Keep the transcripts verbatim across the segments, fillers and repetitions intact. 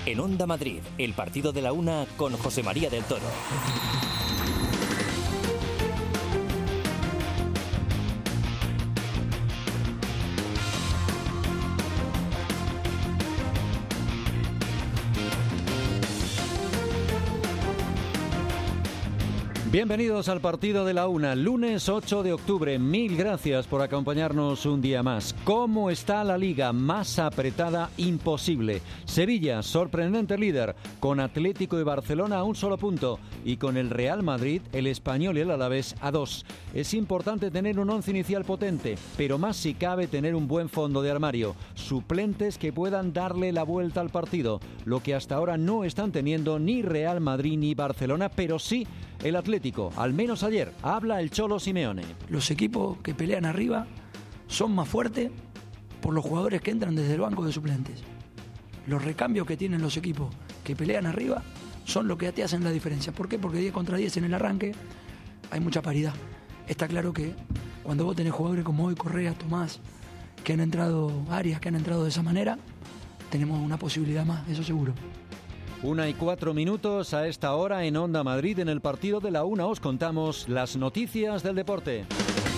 En Onda Madrid, el partido de la una con José María del Toro. Bienvenidos al partido de la una, lunes ocho de octubre. Mil gracias por acompañarnos un día más. ¿Cómo está la Liga? Más apretada imposible. Sevilla, sorprendente líder, con Atlético y Barcelona a un solo punto. Y con el Real Madrid, el Español y el Alavés a dos. Es importante tener un once inicial potente, pero más si cabe tener un buen fondo de armario. Suplentes que puedan darle la vuelta al partido. Lo que hasta ahora no están teniendo ni Real Madrid ni Barcelona, pero sí el Atlético, al menos ayer. Habla el Cholo Simeone. Los equipos que pelean arriba son más fuertes por los jugadores que entran desde el banco de suplentes. Los recambios que tienen los equipos que pelean arriba son lo que te hacen la diferencia. ¿Por qué? Porque diez contra diez en el arranque hay mucha paridad. Está claro que cuando vos tenés jugadores como hoy, Correa, Tomás, que han entrado, Arias, que han entrado de esa manera, tenemos una posibilidad más, eso seguro. Una y cuatro minutos a esta hora en Onda Madrid. En el partido de la una os contamos las noticias del deporte.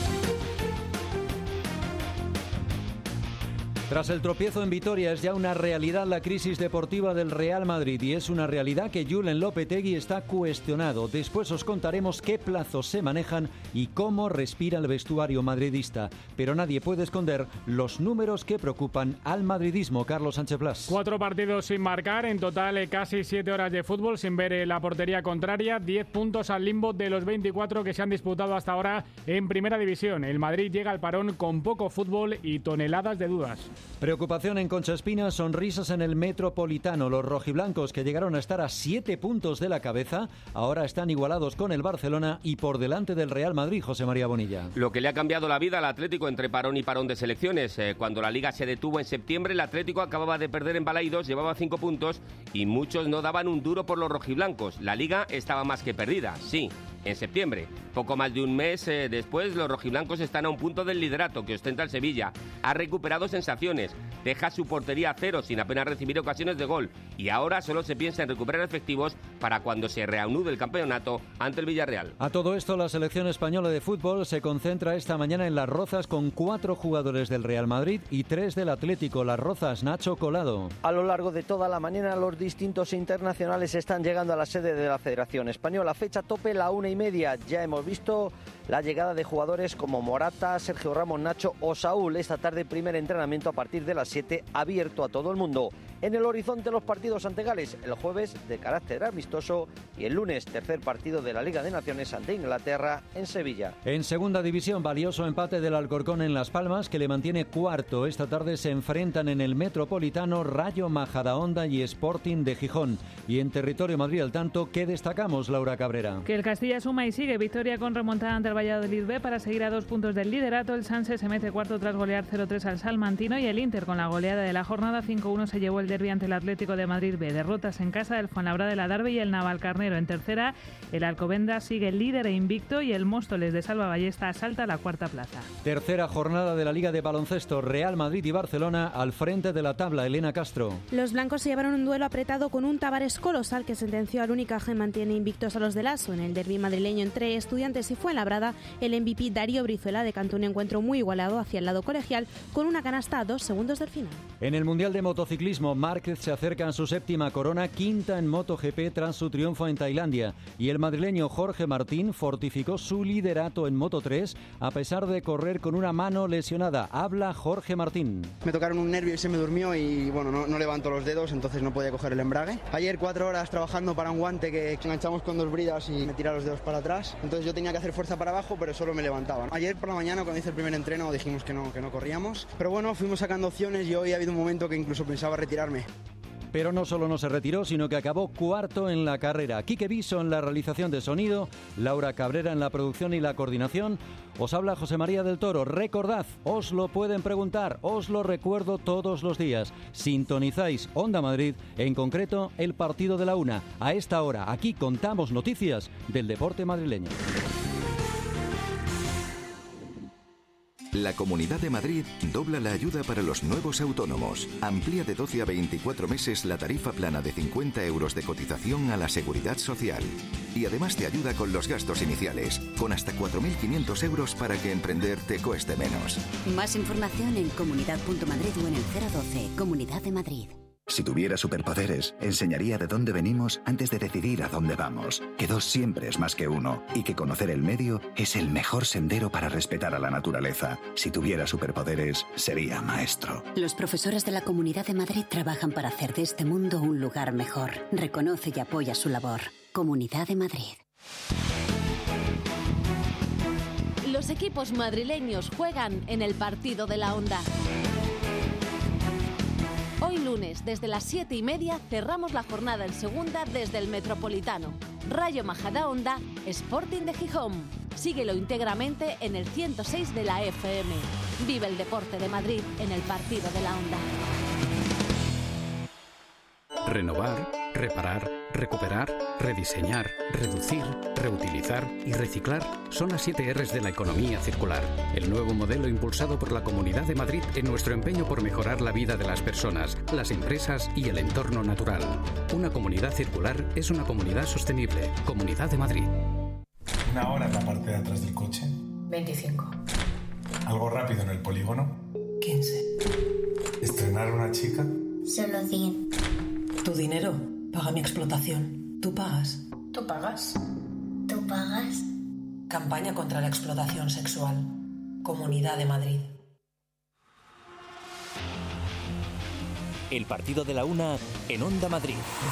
Tras el tropiezo en Vitoria es ya una realidad la crisis deportiva del Real Madrid y es una realidad que Julen Lopetegui está cuestionado. Después os contaremos qué plazos se manejan y cómo respira el vestuario madridista. Pero nadie puede esconder los números que preocupan al madridismo. Carlos Sánchez Blas. Cuatro partidos sin marcar, en total casi siete horas de fútbol sin ver la portería contraria, diez puntos al limbo de los veinticuatro que se han disputado hasta ahora en Primera División. El Madrid llega al parón con poco fútbol y toneladas de dudas. Preocupación en Concha Espina, sonrisas en el Metropolitano. Los rojiblancos, que llegaron a estar a siete puntos de la cabeza, ahora están igualados con el Barcelona y por delante del Real Madrid. José María Bonilla. Lo que le ha cambiado la vida al Atlético entre parón y parón de selecciones. Eh, cuando la Liga se detuvo en septiembre, el Atlético acababa de perder en Balaidos, llevaba cinco puntos y muchos no daban un duro por los rojiblancos. La Liga estaba más que perdida, sí, en septiembre. Poco más de un mes eh, después, los rojiblancos están a un punto del liderato que ostenta el Sevilla. Ha recuperado sensaciones, deja su portería a cero sin apenas recibir ocasiones de gol y ahora solo se piensa en recuperar efectivos para cuando se reanude el campeonato ante el Villarreal. A todo esto, la selección española de fútbol se concentra esta mañana en Las Rozas con cuatro jugadores del Real Madrid y tres del Atlético. Las Rozas, Nacho Colado. A lo largo de toda la mañana, los distintos internacionales están llegando a la sede de la Federación Española. Fecha tope la una y media. Ya hemos visto la llegada de jugadores como Morata, Sergio Ramos, Nacho o Saúl. Esta tarde, primer entrenamiento a partir de las siete, abierto a todo el mundo. En el horizonte, los partidos ante Gales, el jueves de carácter amistoso y el lunes, tercer partido de la Liga de Naciones ante Inglaterra en Sevilla. En segunda división, valioso empate del Alcorcón en Las Palmas, que le mantiene cuarto. Esta tarde se enfrentan en el Metropolitano Rayo Majadahonda y Sporting de Gijón. Y en territorio Madrid al tanto, ¿qué destacamos, Laura Cabrera? Que el Castilla suma y sigue. Victoria con remontada ante el Valladolid B para seguir a dos puntos del liderato. El Sanse se mete cuarto tras golear cero tres al Salmantino y el Inter, con la goleada de la jornada cinco uno, se llevó el derbi ante el Atlético de Madrid B. Derrotas en casa del Fuenlabrada de la Darbe y el Navalcarnero. En tercera, el Alcobendas sigue líder e invicto y el Móstoles de Salva Ballesta asalta la cuarta plaza. Tercera jornada de la Liga de Baloncesto. Real Madrid y Barcelona al frente de la tabla. Elena Castro. Los blancos se llevaron un duelo apretado con un Tavares colosal que sentenció al Unicaja y mantiene invictos a los de Lasso. En el derbi madrileño entre Estudiantes y Fuenlabrada, el M V P Darío Brizuela decantó un encuentro muy igualado hacia el lado colegial con una canasta a dos segundos del final. En el Mundial de Motociclismo, Márquez se acerca a su séptima corona, quinta en MotoGP tras su triunfo en Tailandia. Y el madrileño Jorge Martín fortificó su liderato en Moto tres a pesar de correr con una mano lesionada. Habla Jorge Martín. Me tocaron un nervio y se me durmió y bueno, no, no levanto los dedos, entonces no podía coger el embrague. Ayer cuatro horas trabajando para un guante que enganchamos con dos bridas y me tira los dedos para atrás. Entonces yo tenía que hacer fuerza para abajo, pero solo me levantaban. Ayer por la mañana, cuando hice el primer entreno, dijimos que no, que no corríamos. Pero bueno, fuimos sacando opciones y hoy ha habido un momento que incluso pensaba retirarme. Pero no solo no se retiró, sino que acabó cuarto en la carrera. Quique Viso en la realización de sonido, Laura Cabrera en la producción y la coordinación. Os habla José María del Toro. Recordad, os lo pueden preguntar, os lo recuerdo todos los días. Sintonizáis Onda Madrid, en concreto el partido de la una. A esta hora, aquí contamos noticias del deporte madrileño. La Comunidad de Madrid dobla la ayuda para los nuevos autónomos. Amplía de doce a veinticuatro meses la tarifa plana de cincuenta euros de cotización a la Seguridad Social. Y además te ayuda con los gastos iniciales, con hasta cuatro mil quinientos euros para que emprender te cueste menos. Más información en comunidad punto madrid o en el cero doce. Comunidad de Madrid. Si tuviera superpoderes, enseñaría de dónde venimos antes de decidir a dónde vamos. Que dos siempre es más que uno y que conocer el medio es el mejor sendero para respetar a la naturaleza. Si tuviera superpoderes, sería maestro. Los profesores de la Comunidad de Madrid trabajan para hacer de este mundo un lugar mejor. Reconoce y apoya su labor. Comunidad de Madrid. Los equipos madrileños juegan en el partido de la Onda. Hoy lunes, desde las siete y media, cerramos la jornada en segunda desde el Metropolitano. Rayo Majadahonda, Sporting de Gijón. Síguelo íntegramente en el ciento seis de la F M. Vive el deporte de Madrid en el partido de la Onda. Renovar, reparar, recuperar, rediseñar, reducir, reutilizar y reciclar son las siete erres de la economía circular. El nuevo modelo impulsado por la Comunidad de Madrid en nuestro empeño por mejorar la vida de las personas, las empresas y el entorno natural. Una comunidad circular es una comunidad sostenible. Comunidad de Madrid. Una hora en la parte de atrás del coche. veinticinco. Algo rápido en el polígono. quince. Estrenar a una chica. Solo cien. Tu dinero paga mi explotación. ¿Tú pagas? ¿Tú pagas? ¿Tú pagas? Campaña contra la explotación sexual. Comunidad de Madrid. El partido de la una en Onda Madrid.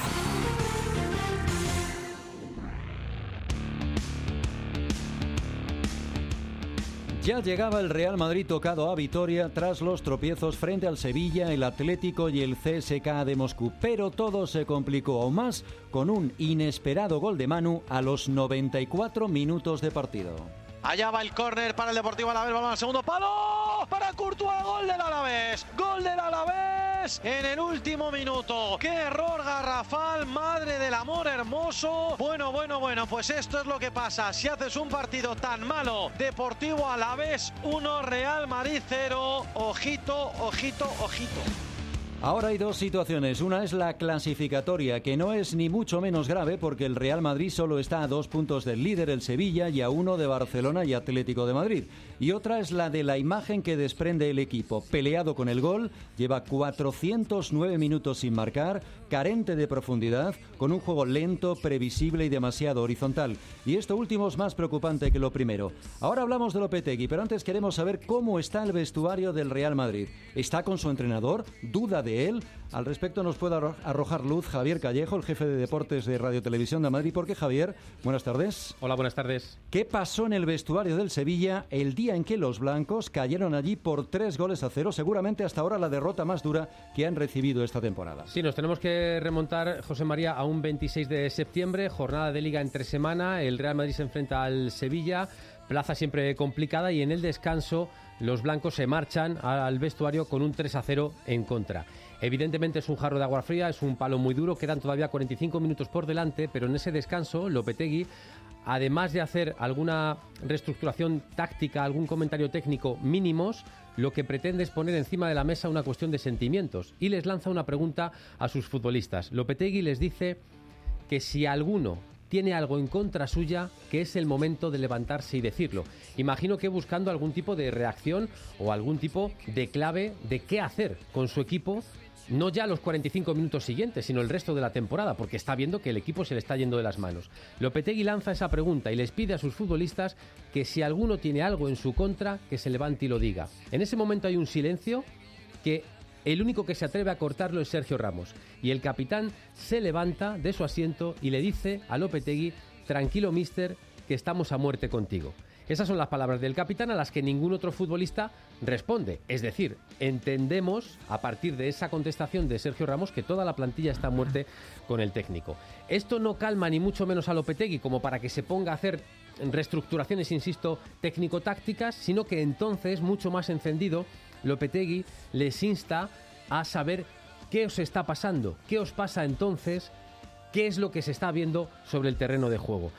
Ya llegaba el Real Madrid tocado a Vitoria tras los tropiezos frente al Sevilla, el Atlético y el C S K A de Moscú. Pero todo se complicó aún más con un inesperado gol de Manu a los noventa y cuatro minutos de partido. Allá va el córner para el Deportivo Alavés, balón al segundo palo, para Courtois, gol del Alavés, gol del Alavés en el último minuto. ¡Qué error garrafal, madre del amor hermoso! Bueno, bueno, bueno, pues esto es lo que pasa si haces un partido tan malo. Deportivo Alavés uno, Real Madrid cero. Ojito, ojito, ojito. Ahora hay dos situaciones. Una es la clasificatoria, que no es ni mucho menos grave porque el Real Madrid solo está a dos puntos del líder, el Sevilla, y a uno de Barcelona y Atlético de Madrid. Y otra es la de la imagen que desprende el equipo. Peleado con el gol, lleva cuatrocientos nueve minutos sin marcar, carente de profundidad, con un juego lento, previsible y demasiado horizontal. Y esto último es más preocupante que lo primero. Ahora hablamos de Lopetegui, pero antes queremos saber cómo está el vestuario del Real Madrid. ¿Está con su entrenador? ¿Duda de él? Al respecto nos puede arrojar luz Javier Callejo, el jefe de deportes de Radio Televisión de Madrid. Porque, Javier, buenas tardes. Hola, buenas tardes. ¿Qué pasó en el vestuario del Sevilla el día en que los blancos cayeron allí por tres goles a cero? Seguramente hasta ahora la derrota más dura que han recibido esta temporada. Sí, nos tenemos que remontar, José María, a un veintiséis de septiembre, jornada de Liga entre semana. El Real Madrid se enfrenta al Sevilla, plaza siempre complicada, y en el descanso los blancos se marchan al vestuario con un tres a cero en contra. Evidentemente es un jarro de agua fría, es un palo muy duro, quedan todavía cuarenta y cinco minutos por delante, pero en ese descanso Lopetegui, además de hacer alguna reestructuración táctica, algún comentario técnico mínimos, lo que pretende es poner encima de la mesa una cuestión de sentimientos y les lanza una pregunta a sus futbolistas. Lopetegui les dice que si alguno tiene algo en contra suya, que es el momento de levantarse y decirlo. Imagino que buscando algún tipo de reacción o algún tipo de clave de qué hacer con su equipo, no ya los cuarenta y cinco minutos siguientes, sino el resto de la temporada, porque está viendo que el equipo se le está yendo de las manos. Lopetegui lanza esa pregunta y les pide a sus futbolistas que si alguno tiene algo en su contra, que se levante y lo diga. En ese momento hay un silencio que el único que se atreve a cortarlo es Sergio Ramos, y el capitán se levanta de su asiento y le dice a Lopetegui: tranquilo, mister, que estamos a muerte contigo. Esas son las palabras del capitán, a las que ningún otro futbolista responde. Es decir, entendemos a partir de esa contestación de Sergio Ramos que toda la plantilla está a muerte con el técnico. Esto no calma ni mucho menos a Lopetegui como para que se ponga a hacer reestructuraciones, insisto, técnico-tácticas, sino que entonces, mucho más encendido, Lopetegui les insta a saber qué os está pasando, qué os pasa entonces, qué es lo que se está viendo sobre el terreno de juego.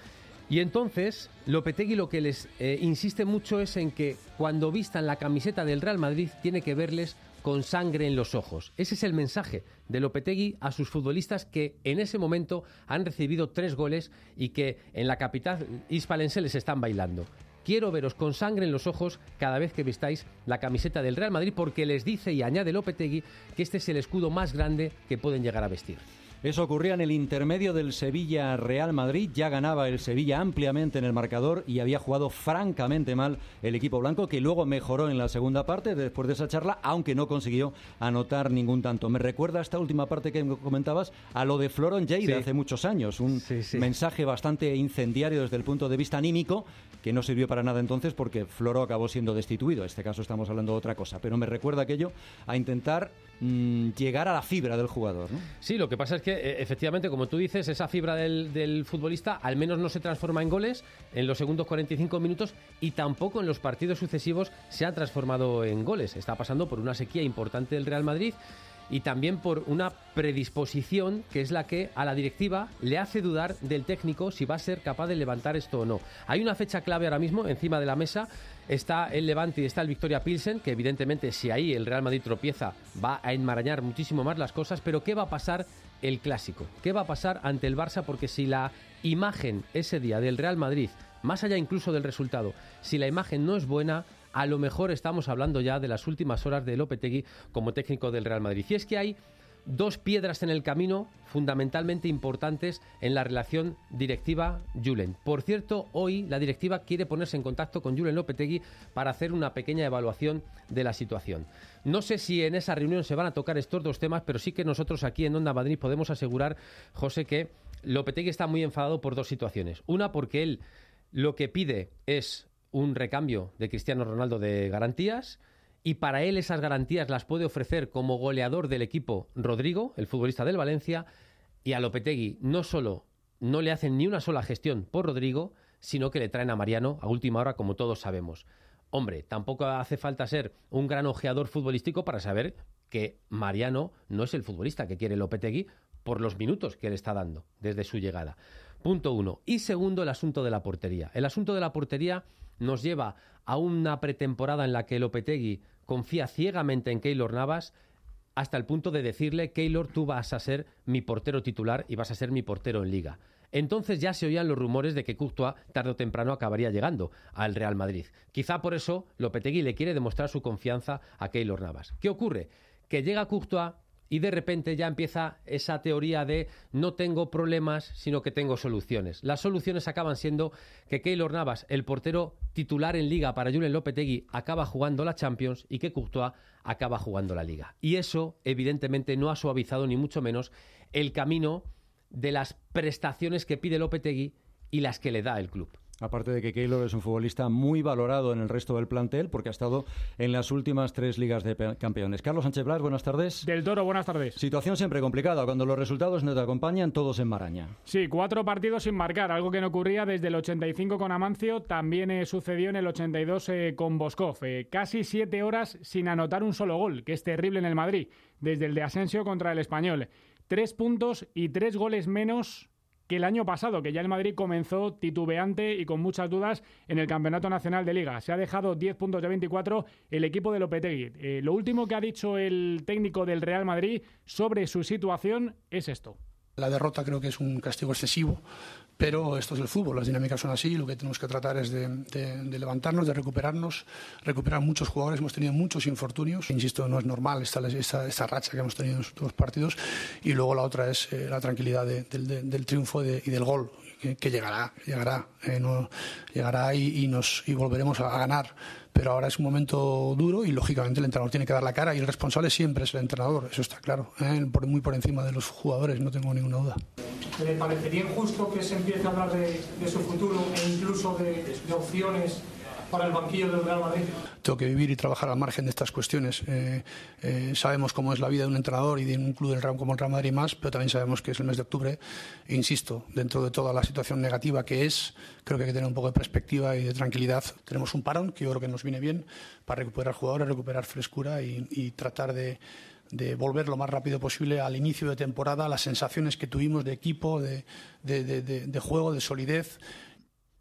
Y entonces, Lopetegui lo que les eh, insiste mucho es en que cuando vistan la camiseta del Real Madrid tiene que verles con sangre en los ojos. Ese es el mensaje de Lopetegui a sus futbolistas que en ese momento han recibido tres goles y que en la capital hispalense les están bailando. Quiero veros con sangre en los ojos cada vez que vistáis la camiseta del Real Madrid, porque les dice y añade Lopetegui que este es el escudo más grande que pueden llegar a vestir. Eso ocurría en el intermedio del Sevilla-Real Madrid. Ya ganaba el Sevilla ampliamente en el marcador y había jugado francamente mal el equipo blanco, que luego mejoró en la segunda parte después de esa charla, aunque no consiguió anotar ningún tanto. Me recuerda esta última parte que comentabas a lo de Floron Lleida, sí, hace muchos años. Un sí, sí. mensaje bastante incendiario desde el punto de vista anímico, que no sirvió para nada entonces porque Floro acabó siendo destituido. En este caso estamos hablando de otra cosa, pero me recuerda aquello a intentar mmm, llegar a la fibra del jugador, ¿no? Sí, lo que pasa es que eh, efectivamente, como tú dices, esa fibra del, del futbolista al menos no se transforma en goles en los segundos cuarenta y cinco minutos, y tampoco en los partidos sucesivos se ha transformado en goles. Está pasando por una sequía importante del Real Madrid y también por una predisposición que es la que a la directiva le hace dudar del técnico si va a ser capaz de levantar esto o no. Hay una fecha clave ahora mismo encima de la mesa. Está el Levante y está el Victoria Pilsen, que evidentemente si ahí el Real Madrid tropieza va a enmarañar muchísimo más las cosas. Pero ¿qué va a pasar el Clásico? ¿Qué va a pasar ante el Barça? Porque si la imagen ese día del Real Madrid, más allá incluso del resultado, si la imagen no es buena, a lo mejor estamos hablando ya de las últimas horas de Lopetegui como técnico del Real Madrid. Y es que hay dos piedras en el camino fundamentalmente importantes en la relación directiva-Julen. Por cierto, hoy la directiva quiere ponerse en contacto con Julen Lopetegui para hacer una pequeña evaluación de la situación. No sé si en esa reunión se van a tocar estos dos temas, pero sí que nosotros aquí en Onda Madrid podemos asegurar, José, que Lopetegui está muy enfadado por dos situaciones. Una, porque él lo que pide es un recambio de Cristiano Ronaldo de garantías, y para él esas garantías las puede ofrecer como goleador del equipo Rodrigo, el futbolista del Valencia, y a Lopetegui no solo no le hacen ni una sola gestión por Rodrigo, sino que le traen a Mariano a última hora, como todos sabemos. Hombre, tampoco hace falta ser un gran ojeador futbolístico para saber que Mariano no es el futbolista que quiere Lopetegui por los minutos que le está dando desde su llegada. Punto uno. Y segundo, el asunto de la portería. El asunto de la portería nos lleva a una pretemporada en la que Lopetegui confía ciegamente en Keylor Navas, hasta el punto de decirle: Keylor, tú vas a ser mi portero titular y vas a ser mi portero en Liga. Entonces ya se oían los rumores de que Courtois tarde o temprano acabaría llegando al Real Madrid. Quizá por eso Lopetegui le quiere demostrar su confianza a Keylor Navas. ¿Qué ocurre? Que llega Courtois y de repente ya empieza esa teoría de no tengo problemas, sino que tengo soluciones. Las soluciones acaban siendo que Keylor Navas, el portero titular en Liga para Julen Lopetegui, acaba jugando la Champions y que Courtois acaba jugando la Liga. Y eso, evidentemente, no ha suavizado ni mucho menos el camino de las prestaciones que pide Lopetegui y las que le da el club. Aparte de que Keylor es un futbolista muy valorado en el resto del plantel porque ha estado en las últimas tres ligas de campeones. Carlos Sánchez Blas, buenas tardes. Del Toro, buenas tardes. Situación siempre complicada. Cuando los resultados no te acompañan, todos en maraña. Sí, cuatro partidos sin marcar, algo que no ocurría desde el ochenta y cinco con Amancio, también eh, sucedió en el ochenta y dos eh, con Boskov. Eh, casi siete horas sin anotar un solo gol, que es terrible en el Madrid, desde el de Asensio contra el Español. Tres puntos y tres goles menos que el año pasado, que ya el Madrid comenzó titubeante y con muchas dudas en el Campeonato Nacional de Liga. Se ha dejado diez puntos de veinticuatro el equipo de Lopetegui. Eh, lo último que ha dicho el técnico del Real Madrid sobre su situación es esto. La derrota creo que es un castigo excesivo, pero esto es el fútbol, las dinámicas son así, lo que tenemos que tratar es de, de, de levantarnos, de recuperarnos, recuperar muchos jugadores, hemos tenido muchos infortunios, insisto, no es normal esta, esta, esta racha que hemos tenido en los últimos partidos, y luego la otra es eh, la tranquilidad de, de, de, del triunfo de, y del gol, que, que llegará, llegará, eh, no, llegará y, y, nos, y volveremos a, a ganar. Pero ahora es un momento duro y, lógicamente, el entrenador tiene que dar la cara y el responsable siempre es el entrenador, eso está claro, ¿eh? por, muy por encima de los jugadores, no tengo ninguna duda. ¿Le parecería injusto que se empiece a hablar de, de su futuro e incluso de, de opciones para el banquillo del Real Madrid? Tengo que vivir y trabajar al margen de estas cuestiones. Eh, eh, sabemos cómo es la vida de un entrenador y de un club del Real como el Real Madrid más, pero también sabemos que es el mes de octubre. E insisto, dentro de toda la situación negativa que es, creo que hay que tener un poco de perspectiva y de tranquilidad. Tenemos un parón que yo creo que nos viene bien para recuperar jugadores, recuperar frescura y, y tratar de, de volver lo más rápido posible al inicio de temporada, las sensaciones que tuvimos de equipo, de, de, de, de, de juego, de solidez.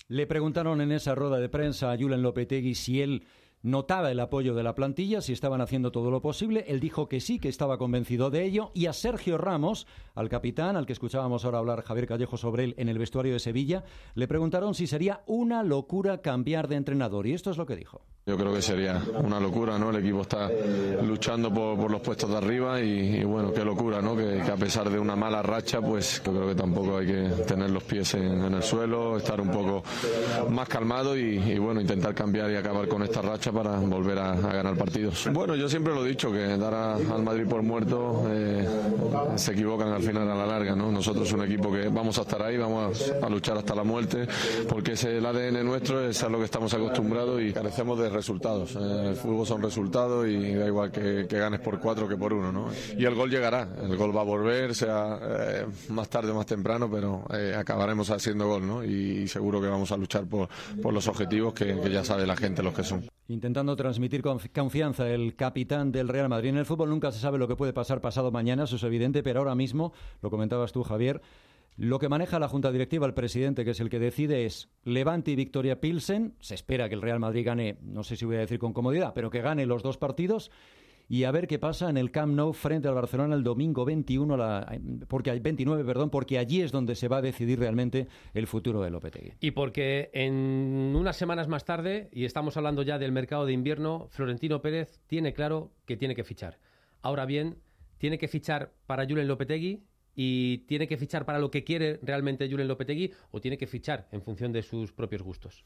Le preguntaron en esa rueda de prensa a Julen Lopetegui si él notaba el apoyo de la plantilla, si estaban haciendo todo lo posible. Él dijo que sí, que estaba convencido de ello. Y a Sergio Ramos, al capitán, al que escuchábamos ahora hablar Javier Callejo sobre él en el vestuario de Sevilla, le preguntaron si sería una locura cambiar de entrenador. Y esto es lo que dijo. Yo creo que sería una locura, ¿no? El equipo está luchando por, por los puestos de arriba y, y bueno, qué locura, ¿no? Que, que a pesar de una mala racha, pues yo creo que tampoco hay que tener los pies en, en el suelo, estar un poco más calmado y, y bueno, intentar cambiar y acabar con esta racha para volver a, a ganar partidos. Bueno, yo siempre lo he dicho, que dar a, al Madrid por muerto eh, se equivocan al final a la larga, ¿no? Nosotros un equipo que vamos a estar ahí, vamos a, a luchar hasta la muerte, porque es el A D N nuestro, es a lo que estamos acostumbrados y carecemos de resultados. Eh, el fútbol son resultados y da igual que, que ganes por cuatro que por uno, ¿no? Y el gol llegará, el gol va a volver, sea eh, más tarde o más temprano, pero eh, acabaremos haciendo gol, ¿no? Y, y seguro que vamos a luchar por, por los objetivos que, que ya sabe la gente los que son. Intentando transmitir confianza el capitán del Real Madrid. En el fútbol nunca se sabe lo que puede pasar pasado mañana, eso es evidente, pero ahora mismo, lo comentabas tú, Javier, lo que maneja la Junta Directiva, el presidente, que es el que decide, es Levante y Victoria Pilsen. Se espera que el Real Madrid gane, no sé si voy a decir con comodidad, pero que gane los dos partidos. Y a ver qué pasa en el Camp Nou frente al Barcelona el domingo veintiuno, la, porque hay veintinueve, perdón, porque allí es donde se va a decidir realmente el futuro de Lopetegui. Y porque en unas semanas más tarde, y estamos hablando ya del mercado de invierno, Florentino Pérez tiene claro que tiene que fichar. Ahora bien, tiene que fichar para Julen Lopetegui y tiene que fichar para lo que quiere realmente Julen Lopetegui, o tiene que fichar en función de sus propios gustos.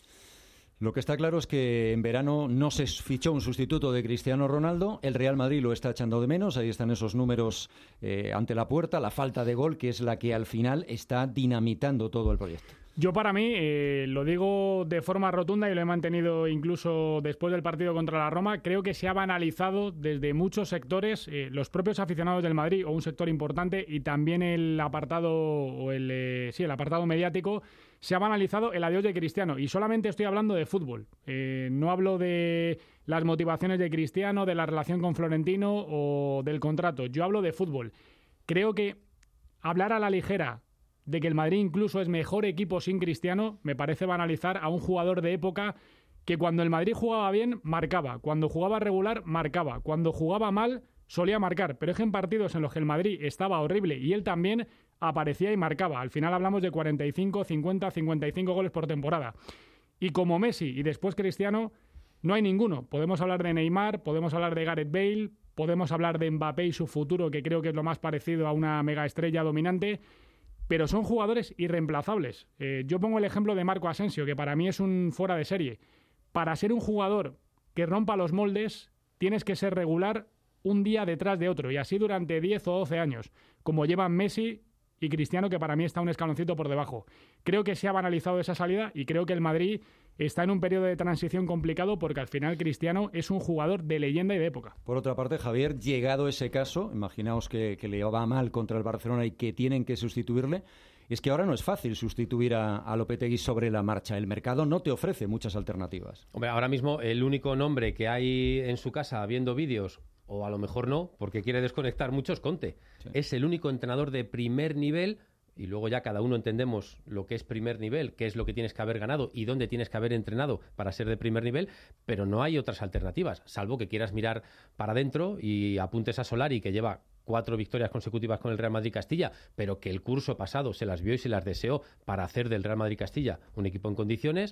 Lo que está claro es que en verano no se fichó un sustituto de Cristiano Ronaldo. El Real Madrid lo está echando de menos. Ahí están esos números eh, ante la puerta. La falta de gol, que es la que al final está dinamitando todo el proyecto. Yo para mí, eh, lo digo de forma rotunda y lo he mantenido incluso después del partido contra la Roma, creo que se ha banalizado desde muchos sectores, eh, los propios aficionados del Madrid, o un sector importante, y también el apartado, o el, eh, sí, el apartado mediático, se ha banalizado el adiós de Cristiano. Y solamente estoy hablando de fútbol. Eh, no hablo de las motivaciones de Cristiano, de la relación con Florentino o del contrato. Yo hablo de fútbol. Creo que hablar a la ligera de que el Madrid incluso es mejor equipo sin Cristiano, me parece banalizar a un jugador de época que cuando el Madrid jugaba bien, marcaba. Cuando jugaba regular, marcaba. Cuando jugaba mal, solía marcar. Pero es que en partidos en los que el Madrid estaba horrible y él también, aparecía y marcaba. Al final hablamos de cuarenta y cinco, cincuenta, cincuenta y cinco goles por temporada. Y como Messi y después Cristiano, no hay ninguno. Podemos hablar de Neymar, podemos hablar de Gareth Bale, podemos hablar de Mbappé y su futuro, que creo que es lo más parecido a una megaestrella dominante, pero son jugadores irreemplazables. Eh, yo pongo el ejemplo de Marco Asensio, que para mí es un fuera de serie. Para ser un jugador que rompa los moldes, tienes que ser regular un día detrás de otro, y así durante diez o doce años, como llevan Messi y Cristiano, que para mí está un escaloncito por debajo. Creo que se ha banalizado esa salida y creo que el Madrid está en un periodo de transición complicado, porque al final Cristiano es un jugador de leyenda y de época. Por otra parte, Javier, llegado ese caso, imaginaos que, que le va mal contra el Barcelona y que tienen que sustituirle, es que ahora no es fácil sustituir a, a Lopetegui sobre la marcha. El mercado no te ofrece muchas alternativas. Hombre, ahora mismo el único nombre que hay en su casa viendo vídeos, o a lo mejor no, porque quiere desconectar mucho, es Conte. Sí. Es el único entrenador de primer nivel, y luego ya cada uno entendemos lo que es primer nivel, qué es lo que tienes que haber ganado y dónde tienes que haber entrenado para ser de primer nivel, pero no hay otras alternativas, salvo que quieras mirar para adentro y apuntes a Solari, que lleva cuatro victorias consecutivas con el Real Madrid Castilla, pero que el curso pasado se las vio y se las deseó para hacer del Real Madrid Castilla un equipo en condiciones.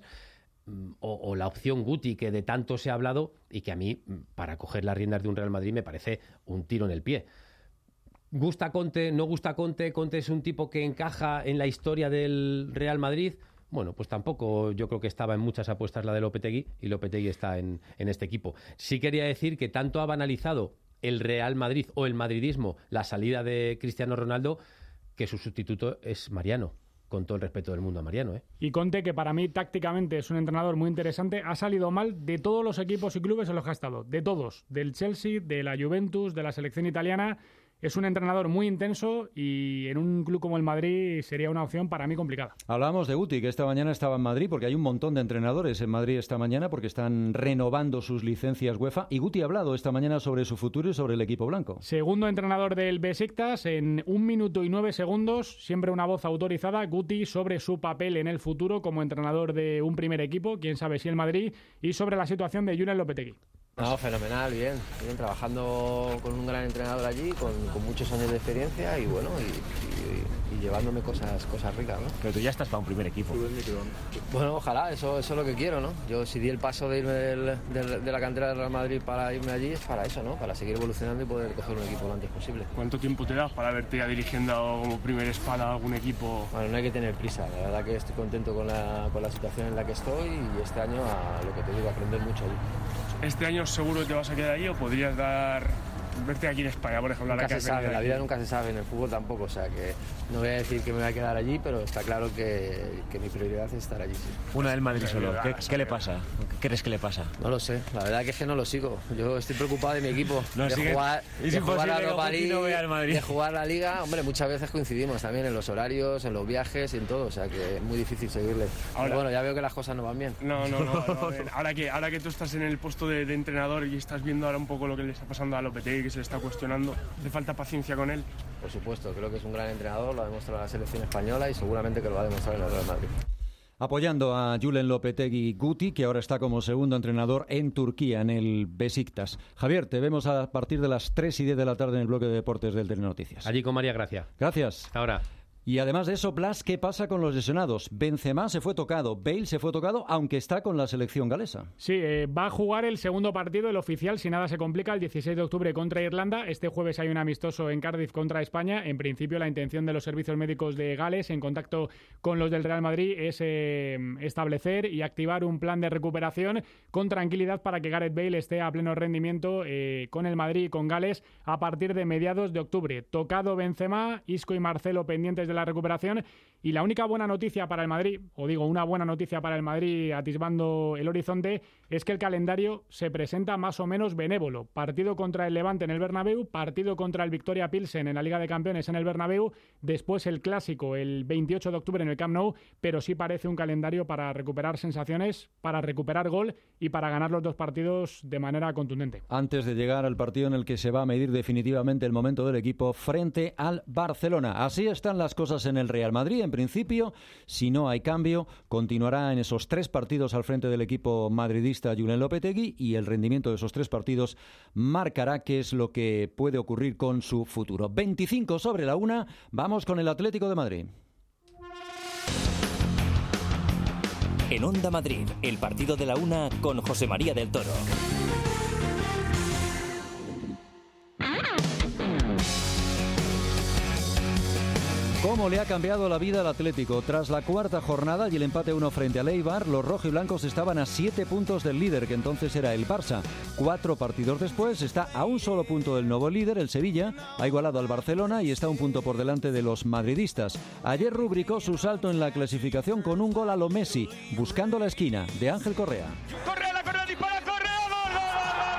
O, o la opción Guti, que de tanto se ha hablado y que a mí, para coger las riendas de un Real Madrid, me parece un tiro en el pie. ¿Gusta Conte? ¿No gusta Conte? ¿Conte es un tipo que encaja en la historia del Real Madrid? Bueno, pues tampoco. Yo creo que estaba en muchas apuestas la de Lopetegui, y Lopetegui está en, en este equipo. Sí quería decir que tanto ha banalizado el Real Madrid o el madridismo la salida de Cristiano Ronaldo, que su sustituto es Mariano. Con todo el respeto del mundo a Mariano, ¿eh? Y Conte, que para mí tácticamente es un entrenador muy interesante, ha salido mal de todos los equipos y clubes en los que ha estado. De todos. Del Chelsea, de la Juventus, de la selección italiana. es un entrenador muy intenso y en un club como el Madrid sería una opción para mí complicada. Hablábamos de Guti, que esta mañana estaba en Madrid, porque hay un montón de entrenadores en Madrid esta mañana, porque están renovando sus licencias UEFA, y Guti ha hablado esta mañana sobre su futuro y sobre el equipo blanco. Segundo entrenador del Besiktas, en un minuto y nueve segundos, siempre una voz autorizada, Guti sobre su papel en el futuro como entrenador de un primer equipo, quién sabe si el Madrid, y sobre la situación de Julen Lopetegui. No, fenomenal, bien, bien, trabajando con un gran entrenador allí, con, con muchos años de experiencia y bueno, y, y, y llevándome cosas, cosas ricas, ¿no? Pero tú ya estás para un primer equipo. Bueno, ojalá, eso, eso es lo que quiero, ¿no? Yo si di el paso de irme del, del, de la cantera del Real Madrid para irme allí es para eso, ¿no? Para seguir evolucionando y poder coger un equipo lo antes posible. ¿Cuánto tiempo te das para verte ya dirigiendo como primer espada a algún equipo? Bueno, no hay que tener prisa, la verdad que estoy contento con la, con la situación en la que estoy y este año, a lo que te digo, aprender mucho allí. ¿Este año seguro te vas a quedar allí o podrías dar verte aquí en España, por ejemplo? Nunca la se sabe, en la vida nunca se sabe, en el fútbol tampoco, o sea que no voy a decir que me voy a quedar allí, pero está claro que, que mi prioridad es estar allí. Sí. Una del Madrid solo, ¿qué, ¿qué le pasa? ¿Qué crees que le pasa? No lo sé, la verdad que es que no lo sigo. Yo estoy preocupado de mi equipo, no, de, sigue, jugar, es de jugar la Europa League, no al Madrid. de jugar la Liga. Hombre, muchas veces coincidimos también en los horarios, en los viajes y en todo, o sea que es muy difícil seguirle. Ahora, pero bueno, ya veo que las cosas no van bien. No, no, no. no, no ahora, que, ahora que tú estás en el puesto de, de entrenador y estás viendo ahora un poco lo que le está pasando a Lopetegui, que se le está cuestionando, ¿te falta paciencia con él? Por supuesto, creo que es un gran entrenador, lo ha demostrado en la selección española y seguramente que lo va a demostrar en el Real Madrid. Apoyando a Julen Lopetegui Guti, que ahora está como segundo entrenador en Turquía, en el Besiktas. Javier, te vemos a partir de las tres y diez de la tarde en el bloque de deportes del Telenoticias. Allí con María Gracia. Gracias. Hasta ahora. Y además de eso, Blas, ¿qué pasa con los lesionados? Benzema se fue tocado, Bale se fue tocado, aunque está con la selección galesa. Sí, eh, va a jugar el segundo partido, el oficial, si nada se complica, el dieciséis de octubre contra Irlanda. Este jueves hay un amistoso en Cardiff contra España. En principio, la intención de los servicios médicos de Gales, en contacto con los del Real Madrid, es eh, establecer y activar un plan de recuperación con tranquilidad para que Gareth Bale esté a pleno rendimiento eh, con el Madrid y con Gales a partir de mediados de octubre. Tocado Benzema, Isco y Marcelo pendientes de la recuperación, y la única buena noticia para el Madrid, o digo una buena noticia para el Madrid atisbando el horizonte, es que el calendario se presenta más o menos benévolo. Partido contra el Levante en el Bernabéu, partido contra el Victoria Pilsen en la Liga de Campeones en el Bernabéu, después el Clásico el veintiocho de octubre en el Camp Nou, pero sí parece un calendario para recuperar sensaciones, para recuperar gol y para ganar los dos partidos de manera contundente. Antes de llegar al partido en el que se va a medir definitivamente el momento del equipo frente al Barcelona. Así están las cosas en el Real Madrid. En principio, si no hay cambio, continuará en esos tres partidos al frente del equipo madridista Julen Lopetegui, y el rendimiento de esos tres partidos marcará qué es lo que puede ocurrir con su futuro. veinticinco sobre la una, vamos con el Atlético de Madrid. En Onda Madrid, el partido de la una con José María del Toro. ¿Cómo le ha cambiado la vida al Atlético? Tras la cuarta jornada y el empate uno frente al Eibar, los rojiblancos estaban a siete puntos del líder, que entonces era el Barça. Cuatro partidos después está a un solo punto del nuevo líder, el Sevilla, ha igualado al Barcelona y está un punto por delante de los madridistas. Ayer rubricó su salto en la clasificación con un gol a lo Messi, buscando la esquina, de Ángel Correa. Correa, la Correa, dispara, Correa, gol, gol,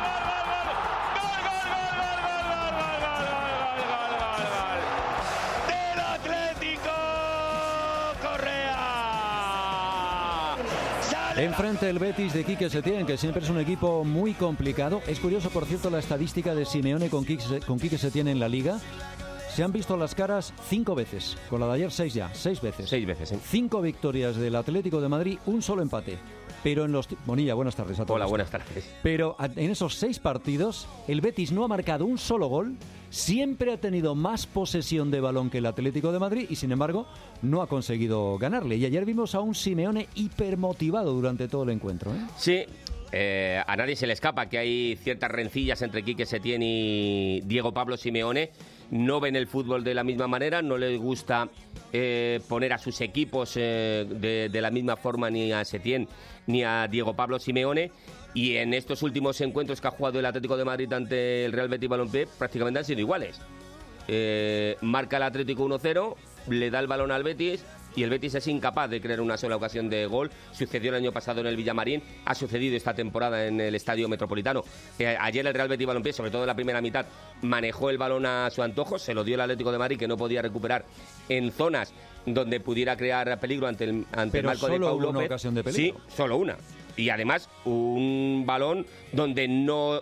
Enfrente el Betis de Quique Setién, que siempre es un equipo muy complicado. Es curioso, por cierto, la estadística de Simeone con Quique, con Quique Setién en la Liga. Se han visto las caras cinco veces. Con la de ayer seis ya, seis veces. Seis veces, ¿eh? Cinco victorias del Atlético de Madrid, un solo empate. Pero en los... Bonilla, buenas tardes a todos. Hola, buenas tardes. Pero en esos seis partidos, el Betis no ha marcado un solo gol, siempre ha tenido más posesión de balón que el Atlético de Madrid y, sin embargo, no ha conseguido ganarle. Y ayer vimos a un Simeone hipermotivado durante todo el encuentro, ¿eh? Sí. Eh, a nadie se le escapa que hay ciertas rencillas entre Quique Setién y Diego Pablo Simeone. No ven el fútbol de la misma manera, no les gusta eh, poner a sus equipos eh, de, de la misma forma ni a Setién ni a Diego Pablo Simeone. Y en estos últimos encuentros que ha jugado el Atlético de Madrid ante el Real Betis Balompié prácticamente han sido iguales. Eh, marca el Atlético uno cero, le da el balón al Betis y el Betis es incapaz de crear una sola ocasión de gol. Sucedió el año pasado en el Villamarín, ha sucedido esta temporada en el Estadio Metropolitano. Eh, ayer el Real Betis Balompié, sobre todo en la primera mitad, manejó el balón a su antojo, se lo dio el Atlético de Madrid, que no podía recuperar en zonas donde pudiera crear peligro ante el, ante el marco de Pau López. Una ocasión de peligro. Sí, solo una. Y además un balón donde no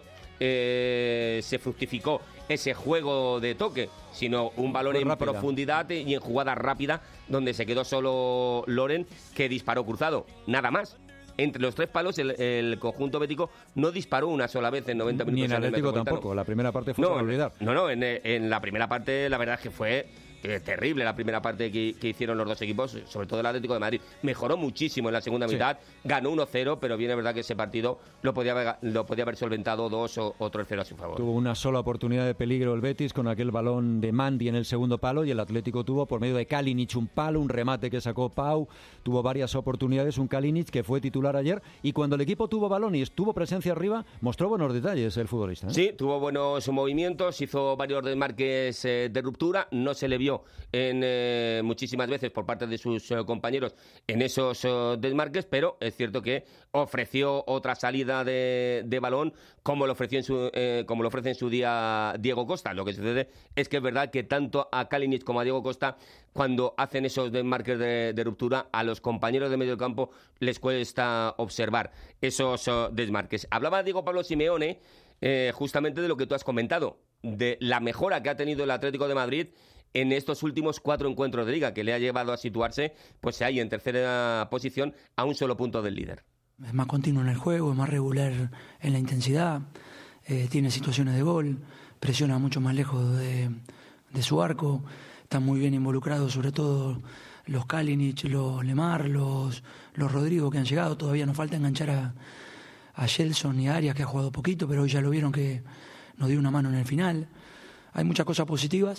eh, se fructificó ese juego de toque, sino un balón Muy en rápida. profundidad y en jugada rápida, donde se quedó solo Loren, que disparó cruzado, nada más. Entre los tres palos, el, el conjunto bético no disparó una sola vez en noventa minutos. Ni en el Atlético Metropolitano. tampoco, la primera parte fue no, para olvidar. No, no, en, en la primera parte la verdad es que fue eh, terrible la primera parte que, que hicieron los dos equipos, sobre todo el Atlético de Madrid. Mejoró muchísimo en la segunda Sí. mitad, ganó uno cero, pero bien es verdad que ese partido lo podía haber, lo podía haber solventado dos o, o tres cero a su favor. Tuvo una sola oportunidad de peligro el Betis con aquel balón de Mandy en el segundo palo, y el Atlético tuvo por medio de Kalinic un palo, un remate que sacó Pau, tuvo varias oportunidades, un Kalinic que fue titular ayer, y cuando el equipo tuvo balón y estuvo presencia arriba, mostró buenos detalles el futbolista, ¿eh? Sí, tuvo buenos movimientos, hizo varios desmarques eh, de ruptura, no se le vio en eh, muchísimas veces por parte de sus eh, compañeros en esos eh, desmarques, pero es cierto que ofreció otra salida de, de balón como lo ofreció en su, eh, como lo ofrece en su día Diego Costa. Lo que sucede es que es verdad que tanto a Kalinic como a Diego Costa, cuando hacen esos desmarques de, de ruptura, a los compañeros de medio campo les cuesta observar esos uh, desmarques. Hablaba Diego Pablo Simeone eh, justamente de lo que tú has comentado, de la mejora que ha tenido el Atlético de Madrid en estos últimos cuatro encuentros de Liga, que le ha llevado a situarse pues ahí en tercera posición a un solo punto del líder. Es más continuo en el juego, es más regular en la intensidad, eh, tiene situaciones de gol, presiona mucho más lejos de, de su arco, está muy bien involucrado, sobre todo los Kalinic, los Lemar, los, los Rodrigo que han llegado. Todavía nos falta enganchar a, a Gelson y a Arias, que ha jugado poquito, pero hoy ya lo vieron que nos dio una mano en el final. Hay muchas cosas positivas.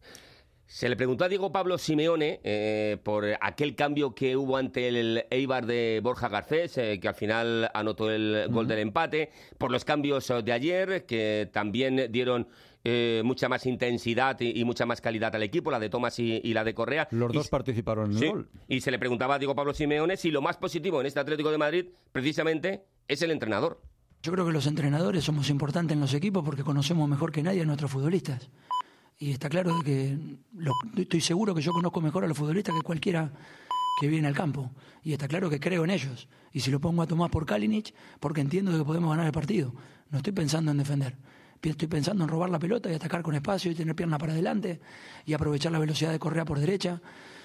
Se le preguntó a Diego Pablo Simeone eh, por aquel cambio que hubo ante el Eibar de Borja Garcés, eh, que al final anotó el gol uh-huh. del empate, por los cambios de ayer, que también dieron eh, mucha más intensidad y, y mucha más calidad al equipo, la de Tomás y, y la de Correa. Los y, dos participaron en el sí, gol. Y se le preguntaba a Diego Pablo Simeone si lo más positivo en este Atlético de Madrid, precisamente, es el entrenador. Yo creo que los entrenadores somos importantes en los equipos porque conocemos mejor que nadie a nuestros futbolistas. Y está claro de que lo, estoy seguro que yo conozco mejor a los futbolistas que cualquiera que viene al campo. Y está claro que creo en ellos. Y si lo pongo a Tomás por Kalinic, porque entiendo que podemos ganar el partido. No estoy pensando en defender. Estoy pensando en robar la pelota y atacar con espacio y tener pierna para adelante y aprovechar la velocidad de Correa por derecha.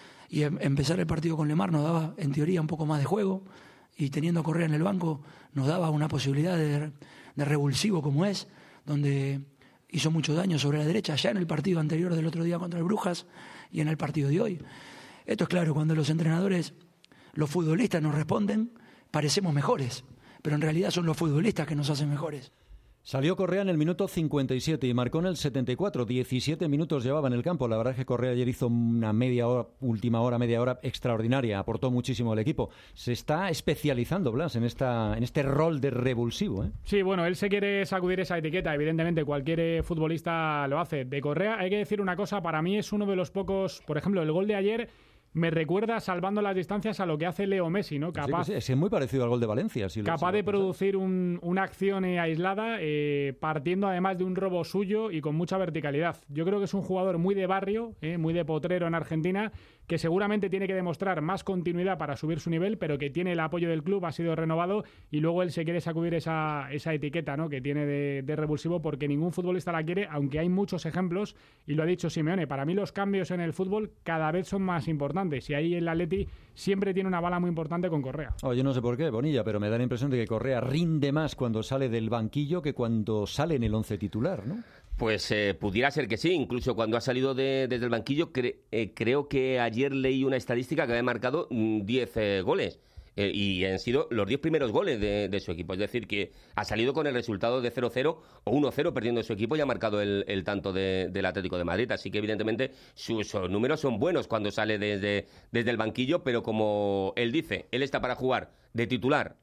Y em- empezar el partido con Lemar nos daba, en teoría, un poco más de juego. Y teniendo a Correa en el banco nos daba una posibilidad de, de revulsivo como es, donde hizo mucho daño sobre la derecha, ya en el partido anterior del otro día contra el Brujas y en el partido de hoy. Esto es claro, cuando los entrenadores, los futbolistas nos responden, parecemos mejores, pero en realidad son los futbolistas que nos hacen mejores. Salió Correa en el minuto cincuenta y siete y marcó en el setenta y cuatro. diecisiete minutos llevaba en el campo. La verdad es que Correa ayer hizo una media hora, última hora, media hora extraordinaria. Aportó muchísimo al equipo. Se está especializando, Blas, en esta en este rol de revulsivo, ¿eh? Sí, bueno, él se quiere sacudir esa etiqueta. Evidentemente, cualquier futbolista lo hace. De Correa, hay que decir una cosa. Para mí es uno de los pocos... Por ejemplo, el gol de ayer me recuerda, salvando las distancias, a lo que hace Leo Messi, ¿no? Capaz, sí, sí, es muy parecido al gol de Valencia. Si capaz lo, si de producir un, una acción eh, aislada, eh, partiendo además de un robo suyo y con mucha verticalidad. Yo creo que es un jugador muy de barrio, eh, muy de potrero en Argentina, que seguramente tiene que demostrar más continuidad para subir su nivel, pero que tiene el apoyo del club, ha sido renovado, y luego él se quiere sacudir esa, esa etiqueta, ¿no?, que tiene de, de revulsivo, porque ningún futbolista la quiere, aunque hay muchos ejemplos, y lo ha dicho Simeone. Para mí los cambios en el fútbol cada vez son más importantes, y ahí el Atleti siempre tiene una bala muy importante con Correa. Oh, yo no sé por qué, Bonilla, pero me da la impresión de que Correa rinde más cuando sale del banquillo que cuando sale en el once titular, ¿no? Pues eh, pudiera ser que sí, incluso cuando ha salido de, desde el banquillo, cre- eh, creo que ayer leí una estadística que había marcado diez eh, goles. Eh, y han sido los diez primeros goles de, de su equipo. Es decir, que ha salido con el resultado de cero cero o uno cero perdiendo su equipo y ha marcado el, el tanto de, del Atlético de Madrid. Así que, evidentemente, sus oh, números son buenos cuando sale desde, desde el banquillo, pero como él dice, él está para jugar de titular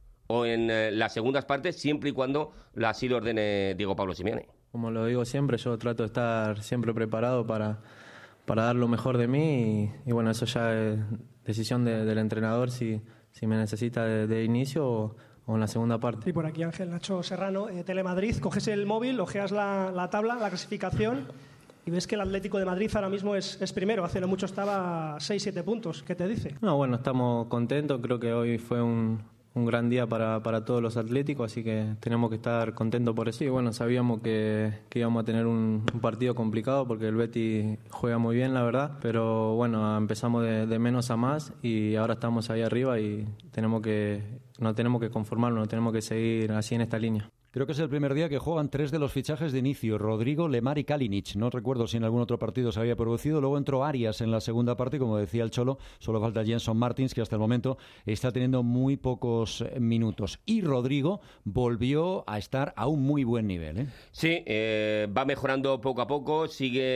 o en eh, las segundas partes, siempre y cuando así lo ordene Diego Pablo Simeone. Como lo digo siempre, yo trato de estar siempre preparado para, para dar lo mejor de mí y, y bueno, eso ya es decisión de, del entrenador si, si me necesita de, de inicio o, o en la segunda parte. Y por aquí Ángel Nacho Serrano, eh, Telemadrid, coges el móvil, ojeas la, la tabla, la clasificación y ves que el Atlético de Madrid ahora mismo es, es primero, hace no mucho estaba a seis siete puntos. ¿Qué te dice? No, bueno, estamos contentos, creo que hoy fue un, un gran día para, para todos los atléticos, así que tenemos que estar contentos por eso. Y bueno, sabíamos que, que íbamos a tener un, un partido complicado porque el Betis juega muy bien, la verdad, pero bueno, empezamos de, de menos a más y ahora estamos ahí arriba y tenemos que, no tenemos que conformarnos, no tenemos que seguir así en esta línea. Creo que es el primer día que juegan tres de los fichajes de inicio, Rodrigo, Lemar y Kalinic. No recuerdo si en algún otro partido se había producido. Luego entró Arias en la segunda parte, como decía el Cholo. Solo falta Jenson Martins, que hasta el momento está teniendo muy pocos minutos. Y Rodrigo volvió a estar a un muy buen nivel, ¿eh? Sí, eh, va mejorando poco a poco,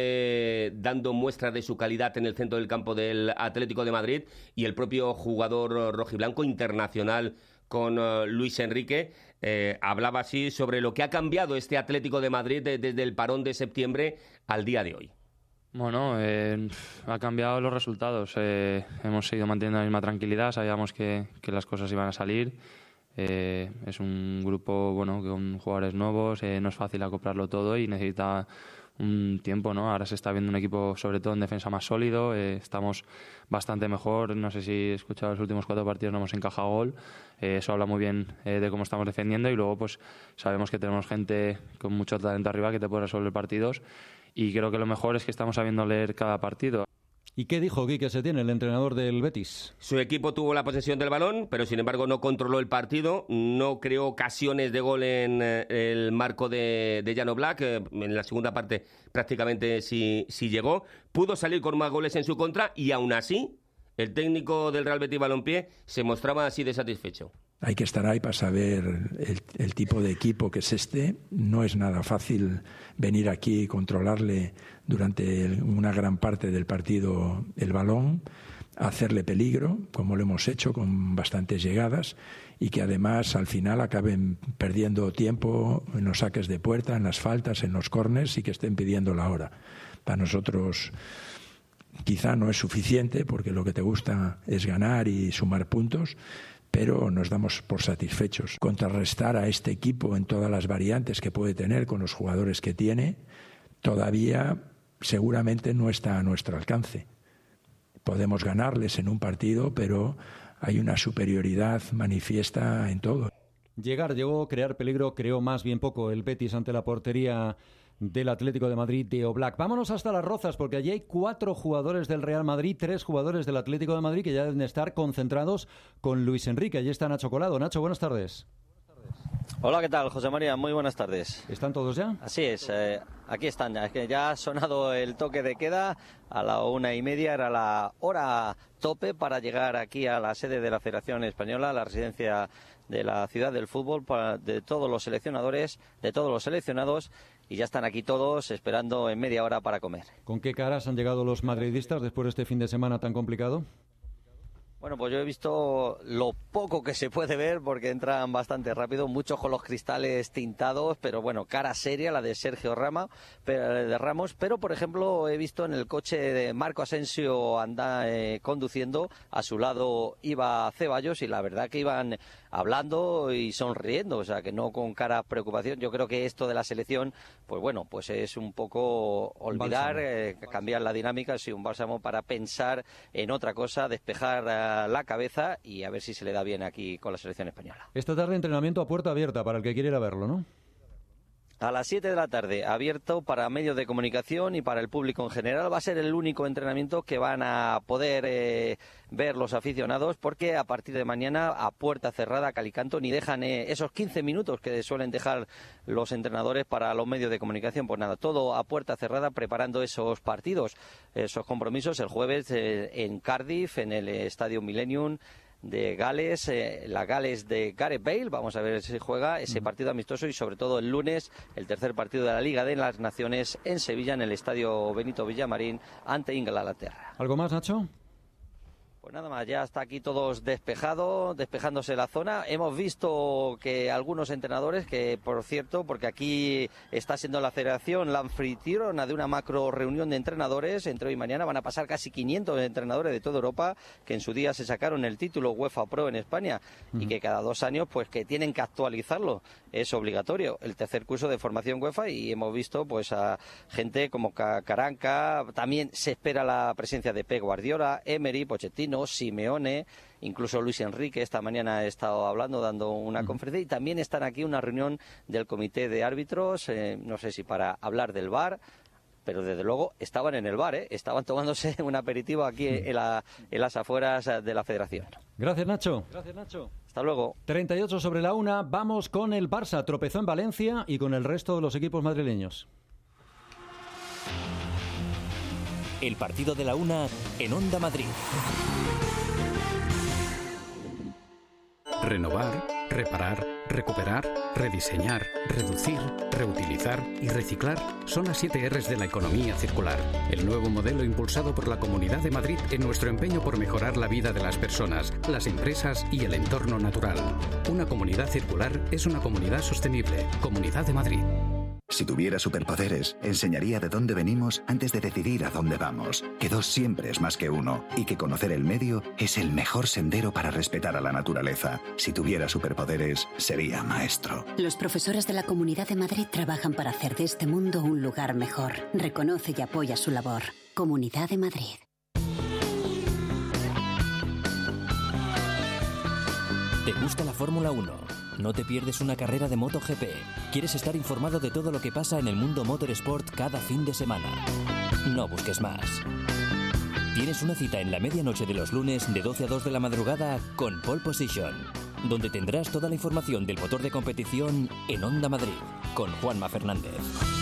sigue dando muestras de su calidad en el centro del campo del Atlético de Madrid, y el propio jugador rojiblanco internacional con uh, Luis Enrique eh, hablaba así sobre lo que ha cambiado este Atlético de Madrid de, desde el parón de septiembre al día de hoy. Bueno, eh, ha cambiado los resultados. Eh, hemos seguido manteniendo la misma tranquilidad, sabíamos que, que las cosas iban a salir. Eh, es un grupo bueno con jugadores nuevos, eh, no es fácil acoplarlo todo y necesita un tiempo, ¿no? Ahora se está viendo un equipo, sobre todo en defensa, más sólido. Eh, estamos bastante mejor. No sé si he escuchado los últimos cuatro partidos, no hemos encajado gol. Eh, eso habla muy bien eh, de cómo estamos defendiendo, y luego pues sabemos que tenemos gente con mucho talento arriba que te puede resolver partidos, y creo que lo mejor es que estamos sabiendo leer cada partido. ¿Y qué dijo Quique Setién, el entrenador del Betis? Su equipo tuvo la posesión del balón, pero sin embargo no controló el partido, no creó ocasiones de gol en eh, el marco de, de Jan Oblak. Eh, en la segunda parte prácticamente sí, sí llegó. Pudo salir con más goles en su contra y aún así el técnico del Real Betis Balompié se mostraba así de satisfecho. Hay que estar ahí para saber el, el tipo de equipo que es este. No es nada fácil venir aquí y controlarle durante el, una gran parte del partido el balón, hacerle peligro, como lo hemos hecho con bastantes llegadas, y que además al final acaben perdiendo tiempo en los saques de puerta, en las faltas, en los córners, y que estén pidiendo la hora. Para nosotros quizá no es suficiente, porque lo que te gusta es ganar y sumar puntos, pero nos damos por satisfechos. Contrarrestar a este equipo en todas las variantes que puede tener con los jugadores que tiene, todavía seguramente no está a nuestro alcance. Podemos ganarles en un partido, pero hay una superioridad manifiesta en todo. Llegar llegó, crear peligro creó más bien poco el Betis ante la portería del Atlético de Madrid de Oblak. Vámonos hasta Las Rozas, porque allí hay cuatro jugadores del Real Madrid, tres jugadores del Atlético de Madrid que ya deben estar concentrados con Luis Enrique. Allí está Nacho Colado. Nacho, buenas tardes. Hola, ¿qué tal, José María? Muy buenas tardes. ¿Están todos ya? Así es, eh, aquí están. Es que ya ha sonado el toque de queda. A la una y media era la hora tope para llegar aquí a la sede de la Federación Española, la residencia de la ciudad del fútbol, para, de todos los seleccionadores, de todos los seleccionados, y ya están aquí todos esperando en media hora para comer. ¿Con qué caras han llegado los madridistas después de este fin de semana tan complicado? Bueno, pues yo he visto lo poco que se puede ver, porque entran bastante rápido, muchos con los cristales tintados, pero bueno, cara seria la de Sergio Rama, pero, de Ramos, pero por ejemplo he visto en el coche de Marco Asensio anda eh, conduciendo, a su lado iba Ceballos, y la verdad que iban hablando y sonriendo, o sea que no con cara preocupación. Yo creo que esto de la selección, pues bueno, pues es un poco olvidar, eh, cambiar la dinámica, sí, un bálsamo para pensar en otra cosa, despejar eh, la cabeza y a ver si se le da bien aquí con la selección española. Esta tarde entrenamiento a puerta abierta para el que quiera ir a verlo, ¿no? A las siete de la tarde, abierto para medios de comunicación y para el público en general. Va a ser el único entrenamiento que van a poder eh, ver los aficionados, porque a partir de mañana a puerta cerrada, calicanto, ni dejan eh, esos quince minutos que suelen dejar los entrenadores para los medios de comunicación. Pues nada, todo a puerta cerrada, preparando esos partidos, esos compromisos el jueves eh, en Cardiff, en el Estadio Millennium de Gales, eh, la Gales de Gareth Bale. Vamos a ver si juega ese partido amistoso, y sobre todo el lunes el tercer partido de la Liga de las Naciones en Sevilla, en el Estadio Benito Villamarín, ante Inglaterra. ¿Algo más, Nacho? Pues nada más, ya está aquí todos despejado, despejándose la zona. Hemos visto que algunos entrenadores, que por cierto, porque aquí está siendo la federación la anfitriona de una macro reunión de entrenadores, entre hoy y mañana van a pasar casi quinientos entrenadores de toda Europa, que en su día se sacaron el título UEFA Pro en España, uh-huh. y que cada dos años pues que tienen que actualizarlo, es obligatorio, el tercer curso de formación UEFA, y hemos visto pues a gente como Caranca, también se espera la presencia de Pep Guardiola, Emery, Pochettino, Simeone, incluso Luis Enrique esta mañana ha estado hablando, dando una uh-huh. conferencia, y también están aquí una reunión del comité de árbitros, eh, no sé si para hablar del V A R, pero desde luego estaban en el bar, ¿eh? Estaban tomándose un aperitivo aquí uh-huh. en, la, en las afueras de la federación. Gracias, Nacho. Gracias, Nacho. Hasta luego. treinta y ocho sobre la una, vamos con el Barça, tropezó en Valencia y con el resto de los equipos madrileños. El partido de la una en Onda Madrid. Renovar, reparar, recuperar, rediseñar, reducir, reutilizar y reciclar son las siete erres de la economía circular. El nuevo modelo impulsado por la Comunidad de Madrid en nuestro empeño por mejorar la vida de las personas, las empresas y el entorno natural. Una comunidad circular es una comunidad sostenible. Comunidad de Madrid. Si tuviera superpoderes, enseñaría de dónde venimos antes de decidir a dónde vamos. Que dos siempre es más que uno y que conocer el medio es el mejor sendero para respetar a la naturaleza. Si tuviera superpoderes, sería maestro. Los profesores de la Comunidad de Madrid trabajan para hacer de este mundo un lugar mejor. Reconoce y apoya su labor. Comunidad de Madrid. ¿Te gusta la Fórmula uno? ¿No te pierdes una carrera de MotoGP? ¿Quieres estar informado de todo lo que pasa en el mundo motorsport cada fin de semana? No busques más. Tienes una cita en la medianoche de los lunes de doce a dos de la madrugada con Pole Position, donde tendrás toda la información del motor de competición en Onda Madrid con Juanma Fernández.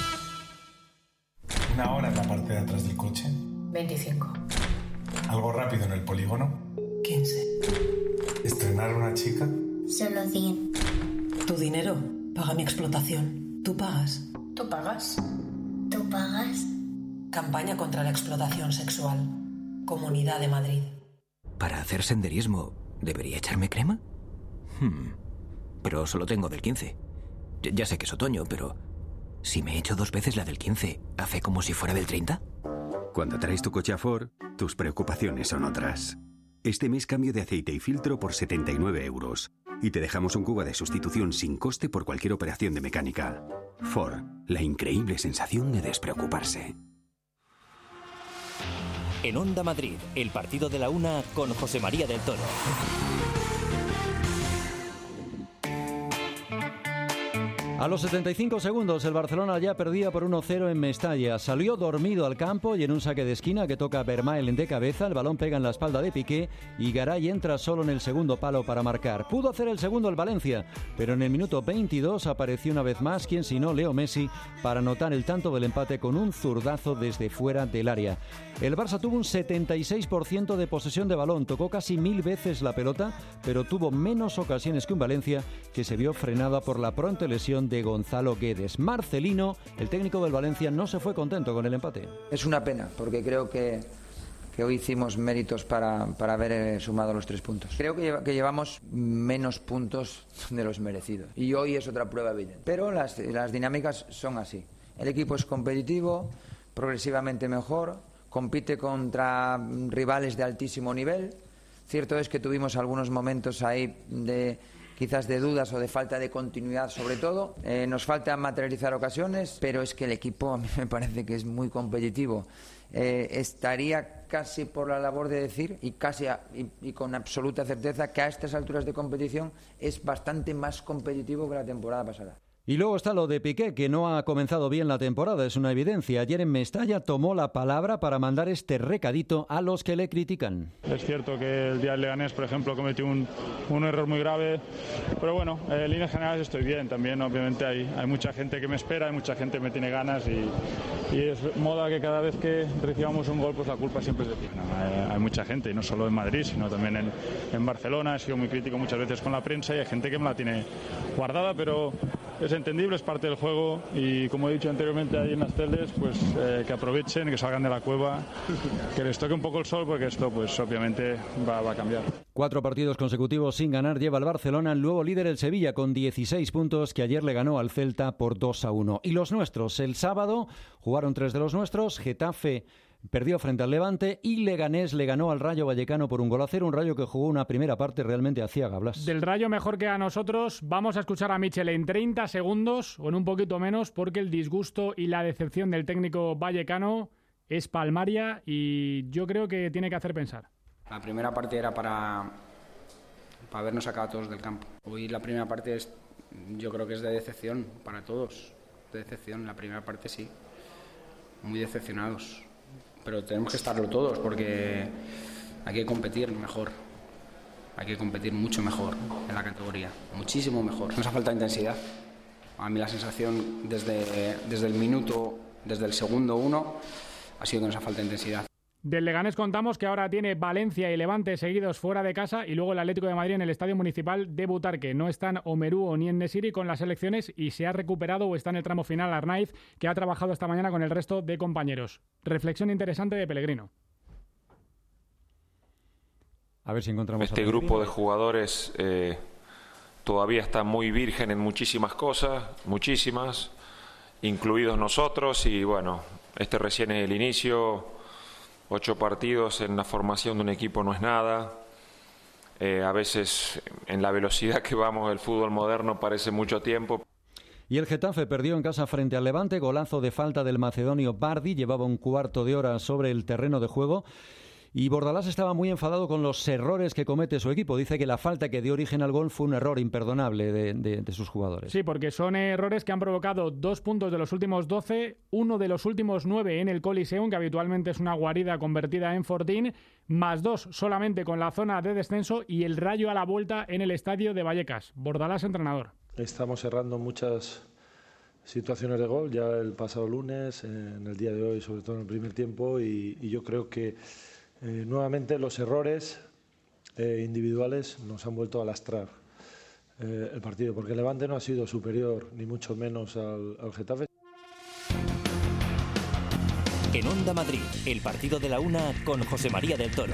¿Una hora en la parte de atrás del coche? veinticinco. ¿Algo rápido en el polígono? quince. ¿Estrenar una chica? Solo cien. Tu dinero paga mi explotación. ¿Tú pagas? ¿Tú pagas? ¿Tú pagas? Campaña contra la explotación sexual. Comunidad de Madrid. Para hacer senderismo, ¿debería echarme crema? Hmm. Pero solo tengo del quince. Ya, ya sé que es otoño, pero si me echo dos veces la del quince, ¿hace como si fuera del treinta? Cuando traes tu coche a Ford, tus preocupaciones son otras. Este mes cambio de aceite y filtro por setenta y nueve euros. Y te dejamos un cubo de sustitución sin coste por cualquier operación de mecánica. Ford, la increíble sensación de despreocuparse. En Onda Madrid, el partido de la una con José María del Toro. A los setenta y cinco segundos el Barcelona ya perdía por uno cero en Mestalla. Salió dormido al campo y en un saque de esquina que toca Vermaelen de cabeza, el balón pega en la espalda de Piqué y Garay entra solo en el segundo palo para marcar. Pudo hacer el segundo el Valencia, pero en el minuto veintidós apareció una vez más quien sino Leo Messi para anotar el tanto del empate con un zurdazo desde fuera del área. El Barça tuvo un setenta y seis por ciento de posesión de balón, tocó casi mil veces la pelota, pero tuvo menos ocasiones que un Valencia que se vio frenada por la pronta lesión de Gonzalo Guedes. Marcelino, el técnico del Valencia, no se fue contento con el empate. Es una pena, porque creo que, que hoy hicimos méritos para, para haber eh, sumado los tres puntos. Creo que, lleva, que llevamos menos puntos de los merecidos. Y hoy es otra prueba evidente. Pero las, las dinámicas son así. El equipo es competitivo, progresivamente mejor, compite contra rivales de altísimo nivel. Cierto es que tuvimos algunos momentos ahí de quizás de dudas o de falta de continuidad sobre todo. Eh, nos falta materializar ocasiones, pero es que el equipo a mí me parece que es muy competitivo. Eh, estaría casi por la labor de decir, y casi a, y, y con absoluta certeza, que a estas alturas de competición es bastante más competitivo que la temporada pasada. Y luego está lo de Piqué, que no ha comenzado bien la temporada, es una evidencia. Ayer en Mestalla tomó la palabra para mandar este recadito a los que le critican. Es cierto que el día del Leganés, por ejemplo, cometí un, un error muy grave, pero bueno, en líneas generales estoy bien. También, obviamente, hay, hay mucha gente que me espera, hay mucha gente que me tiene ganas y, y es moda que cada vez que recibamos un gol, pues la culpa siempre es de Piqué. No, hay, hay mucha gente, y no solo en Madrid, sino también en, en Barcelona. He sido muy crítico muchas veces con la prensa y hay gente que me la tiene guardada, pero es entendible, es parte del juego y como he dicho anteriormente ahí en las teles, pues eh, que aprovechen, que salgan de la cueva, que les toque un poco el sol porque esto pues obviamente va, va a cambiar. Cuatro partidos consecutivos sin ganar lleva el Barcelona, el nuevo líder el Sevilla con dieciséis puntos, que ayer le ganó al Celta por dos a uno. Y los nuestros, el sábado jugaron tres de los nuestros, Getafe perdió frente al Levante y Leganés le ganó al Rayo Vallecano por un gol a cero, un Rayo que jugó una primera parte realmente aciaga, Blas. Del Rayo mejor que a nosotros. Vamos a escuchar a Michel en treinta segundos o en un poquito menos, porque el disgusto y la decepción del técnico vallecano es palmaria y yo creo que tiene que hacer pensar. La primera parte era para, para habernos sacado a todos del campo. Hoy la primera parte es, yo creo que es de decepción para todos, de decepción. La primera parte sí, muy decepcionados. Pero tenemos que estarlo todos porque hay que competir mejor, hay que competir mucho mejor en la categoría, muchísimo mejor. Nos ha faltado intensidad. A mí la sensación desde, desde el minuto, desde el segundo uno, ha sido que nos ha faltado intensidad. Del Leganés contamos que ahora tiene Valencia y Levante seguidos fuera de casa y luego el Atlético de Madrid en el Estadio Municipal de Butarque. No están Omerú ni En-Nesyri con las selecciones y se ha recuperado o está en el tramo final Arnaiz, que ha trabajado esta mañana con el resto de compañeros. Reflexión interesante de Pellegrino. A ver si encontramos este grupo de jugadores eh, todavía está muy virgen en muchísimas cosas, muchísimas, incluidos nosotros, y bueno, este recién es el inicio. Ocho partidos en la formación de un equipo no es nada. Eh, a veces, en la velocidad que vamos, el fútbol moderno parece mucho tiempo. Y el Getafe perdió en casa frente al Levante, golazo de falta del macedonio Bardi, llevaba un cuarto de hora sobre el terreno de juego. Y Bordalás estaba muy enfadado con los errores que comete su equipo. Dice que la falta que dio origen al gol fue un error imperdonable de, de, de sus jugadores. Sí, porque son errores que han provocado dos puntos de los últimos doce, uno de los últimos nueve en el Coliseum, que habitualmente es una guarida convertida en fortín, más dos solamente con la zona de descenso y el Rayo a la vuelta en el estadio de Vallecas. Bordalás, entrenador. Estamos cerrando muchas situaciones de gol, ya el pasado lunes, en el día de hoy, sobre todo en el primer tiempo, y, y yo creo que Eh, nuevamente los errores eh, individuales nos han vuelto a lastrar eh, el partido, porque el Levante no ha sido superior ni mucho menos al, al Getafe. En Onda Madrid, el partido de la una con José María del Toro.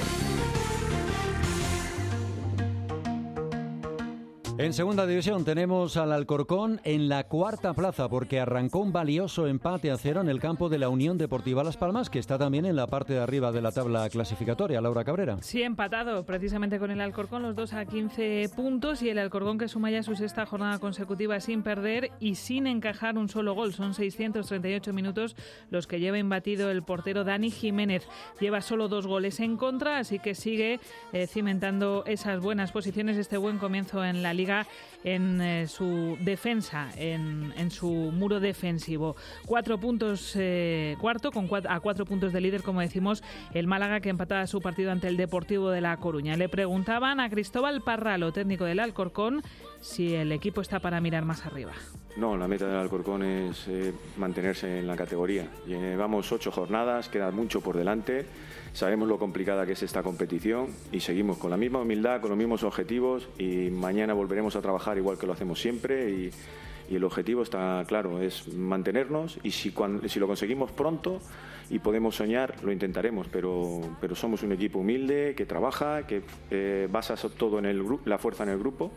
En segunda división tenemos al Alcorcón en la cuarta plaza porque arrancó un valioso empate a cero en el campo de la Unión Deportiva Las Palmas, que está también en la parte de arriba de la tabla clasificatoria. Laura Cabrera. Sí, empatado precisamente con el Alcorcón, los dos a quince puntos, y el Alcorcón que suma ya su sexta jornada consecutiva sin perder y sin encajar un solo gol. Son seiscientos treinta y ocho minutos los que lleva imbatido el portero Dani Jiménez. Lleva solo dos goles en contra, así que sigue eh, cimentando esas buenas posiciones, este buen comienzo en la Liga, en eh, su defensa, en, en su muro defensivo. Cuatro puntos, eh, cuarto, con cuatro, a cuatro puntos de líder, como decimos, el Málaga, que empataba su partido ante el Deportivo de La Coruña. Le preguntaban a Cristóbal Parralo, técnico del Alcorcón, si el equipo está para mirar más arriba. No, la meta del Alcorcón es eh, mantenerse en la categoría. Llevamos ocho jornadas, queda mucho por delante. Sabemos lo complicada que es esta competición y seguimos con la misma humildad, con los mismos objetivos, y mañana volveremos a trabajar igual que lo hacemos siempre, y, y el objetivo está claro, es mantenernos, y si, cuando, si lo conseguimos pronto y podemos soñar, lo intentaremos, pero, pero somos un equipo humilde que trabaja, que eh, basa todo en el gru- la fuerza en el grupo,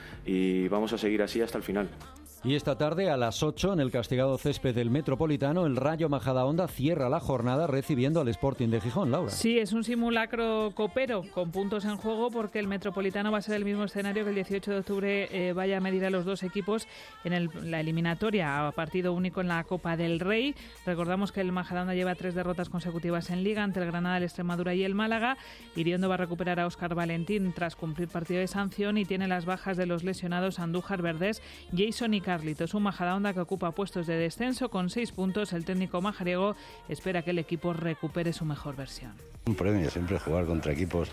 y vamos a seguir así hasta el final. Y esta tarde a las ocho en el castigado césped del Metropolitano, el Rayo Majadahonda cierra la jornada recibiendo al Sporting de Gijón. Laura. Sí, es un simulacro copero con puntos en juego, porque el Metropolitano va a ser el mismo escenario que el dieciocho de octubre eh, vaya a medir a los dos equipos en el, la eliminatoria a partido único en la Copa del Rey. Recordamos que el Majadahonda lleva tres derrotas consecutivas en Liga ante el Granada, el Extremadura y el Málaga. Iriondo va a recuperar a Óscar Valentín tras cumplir partido de sanción y tiene las bajas de los lesionados Andújar, Verdés, Jason y Carlitos. Un Majadahonda que ocupa puestos de descenso con seis puntos. El técnico majariego espera que el equipo recupere su mejor versión. Un premio siempre jugar contra equipos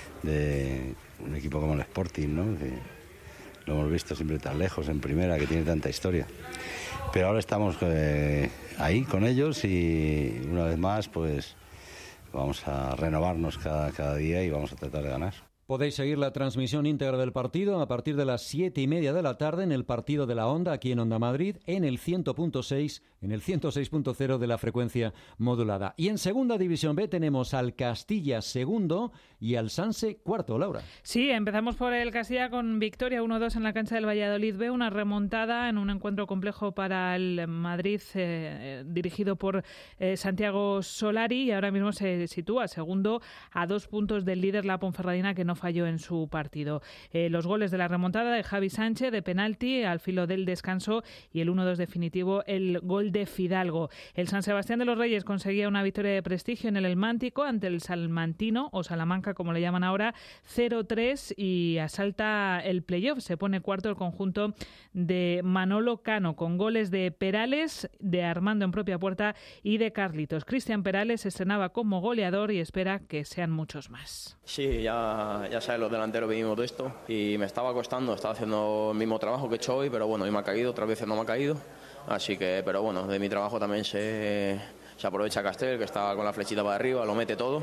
de un equipo como el Sporting, ¿no? Que lo hemos visto siempre tan lejos en primera, que tiene tanta historia. Pero ahora estamos eh, ahí con ellos y una vez más pues vamos a renovarnos cada, cada día y vamos a tratar de ganar. Podéis seguir la transmisión íntegra del partido a partir de las siete y media de la tarde en el partido de la Onda, aquí en Onda Madrid, en el cien punto seis, en el ciento seis punto cero de la frecuencia modulada. Y en Segunda División B tenemos al Castilla segundo y al Sanse cuarto, Laura. Sí, empezamos por el Castilla con victoria uno dos en la cancha del Valladolid B, una remontada en un encuentro complejo para el Madrid eh, dirigido por eh, Santiago Solari, y ahora mismo se sitúa segundo a dos puntos del líder, la Ponferradina, que no falló en su partido. Eh, los goles de la remontada de Javi Sánchez de penalti al filo del descanso y el uno dos definitivo, el gol de Fidalgo. El San Sebastián de los Reyes conseguía una victoria de prestigio en el Elmántico ante el Salmantino, o Salamanca como le llaman ahora, cero tres, y asalta el playoff. Se pone cuarto el conjunto de Manolo Cano con goles de Perales, de Armando en propia puerta y de Carlitos. Cristian Perales se estrenaba como goleador y espera que sean muchos más. Sí, ya Ya sabes, los delanteros venimos de esto y me estaba costando, estaba haciendo el mismo trabajo que he hecho hoy, pero bueno, hoy me ha caído, otras veces no me ha caído, así que, pero bueno, de mi trabajo también se, se aprovecha Castel, que está con la flechita para arriba, lo mete todo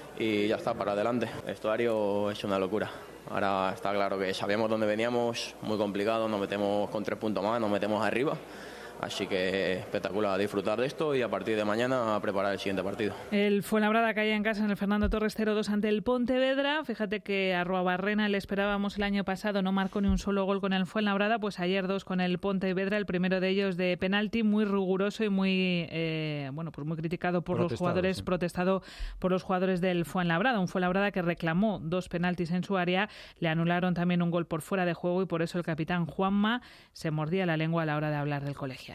y ya está, para adelante. El vestuario es una locura. Ahora está claro que sabíamos dónde veníamos, muy complicado, nos metemos con tres puntos más, nos metemos arriba. Así que espectacular, disfrutar de esto y a partir de mañana a preparar el siguiente partido. El Fuenlabrada caía en casa en el Fernando Torres cero dos ante el Pontevedra. Fíjate que a Arruabarrena le esperábamos el año pasado, no marcó ni un solo gol con el Fuenlabrada, pues ayer dos con el Pontevedra, el primero de ellos de penalti, muy riguroso y muy eh, bueno, pues muy criticado por protestado, los jugadores, sí. protestado por los jugadores del Fuenlabrada. Un Fuenlabrada que reclamó dos penaltis en su área, le anularon también un gol por fuera de juego y por eso el capitán Juanma se mordía la lengua a la hora de hablar del colegio.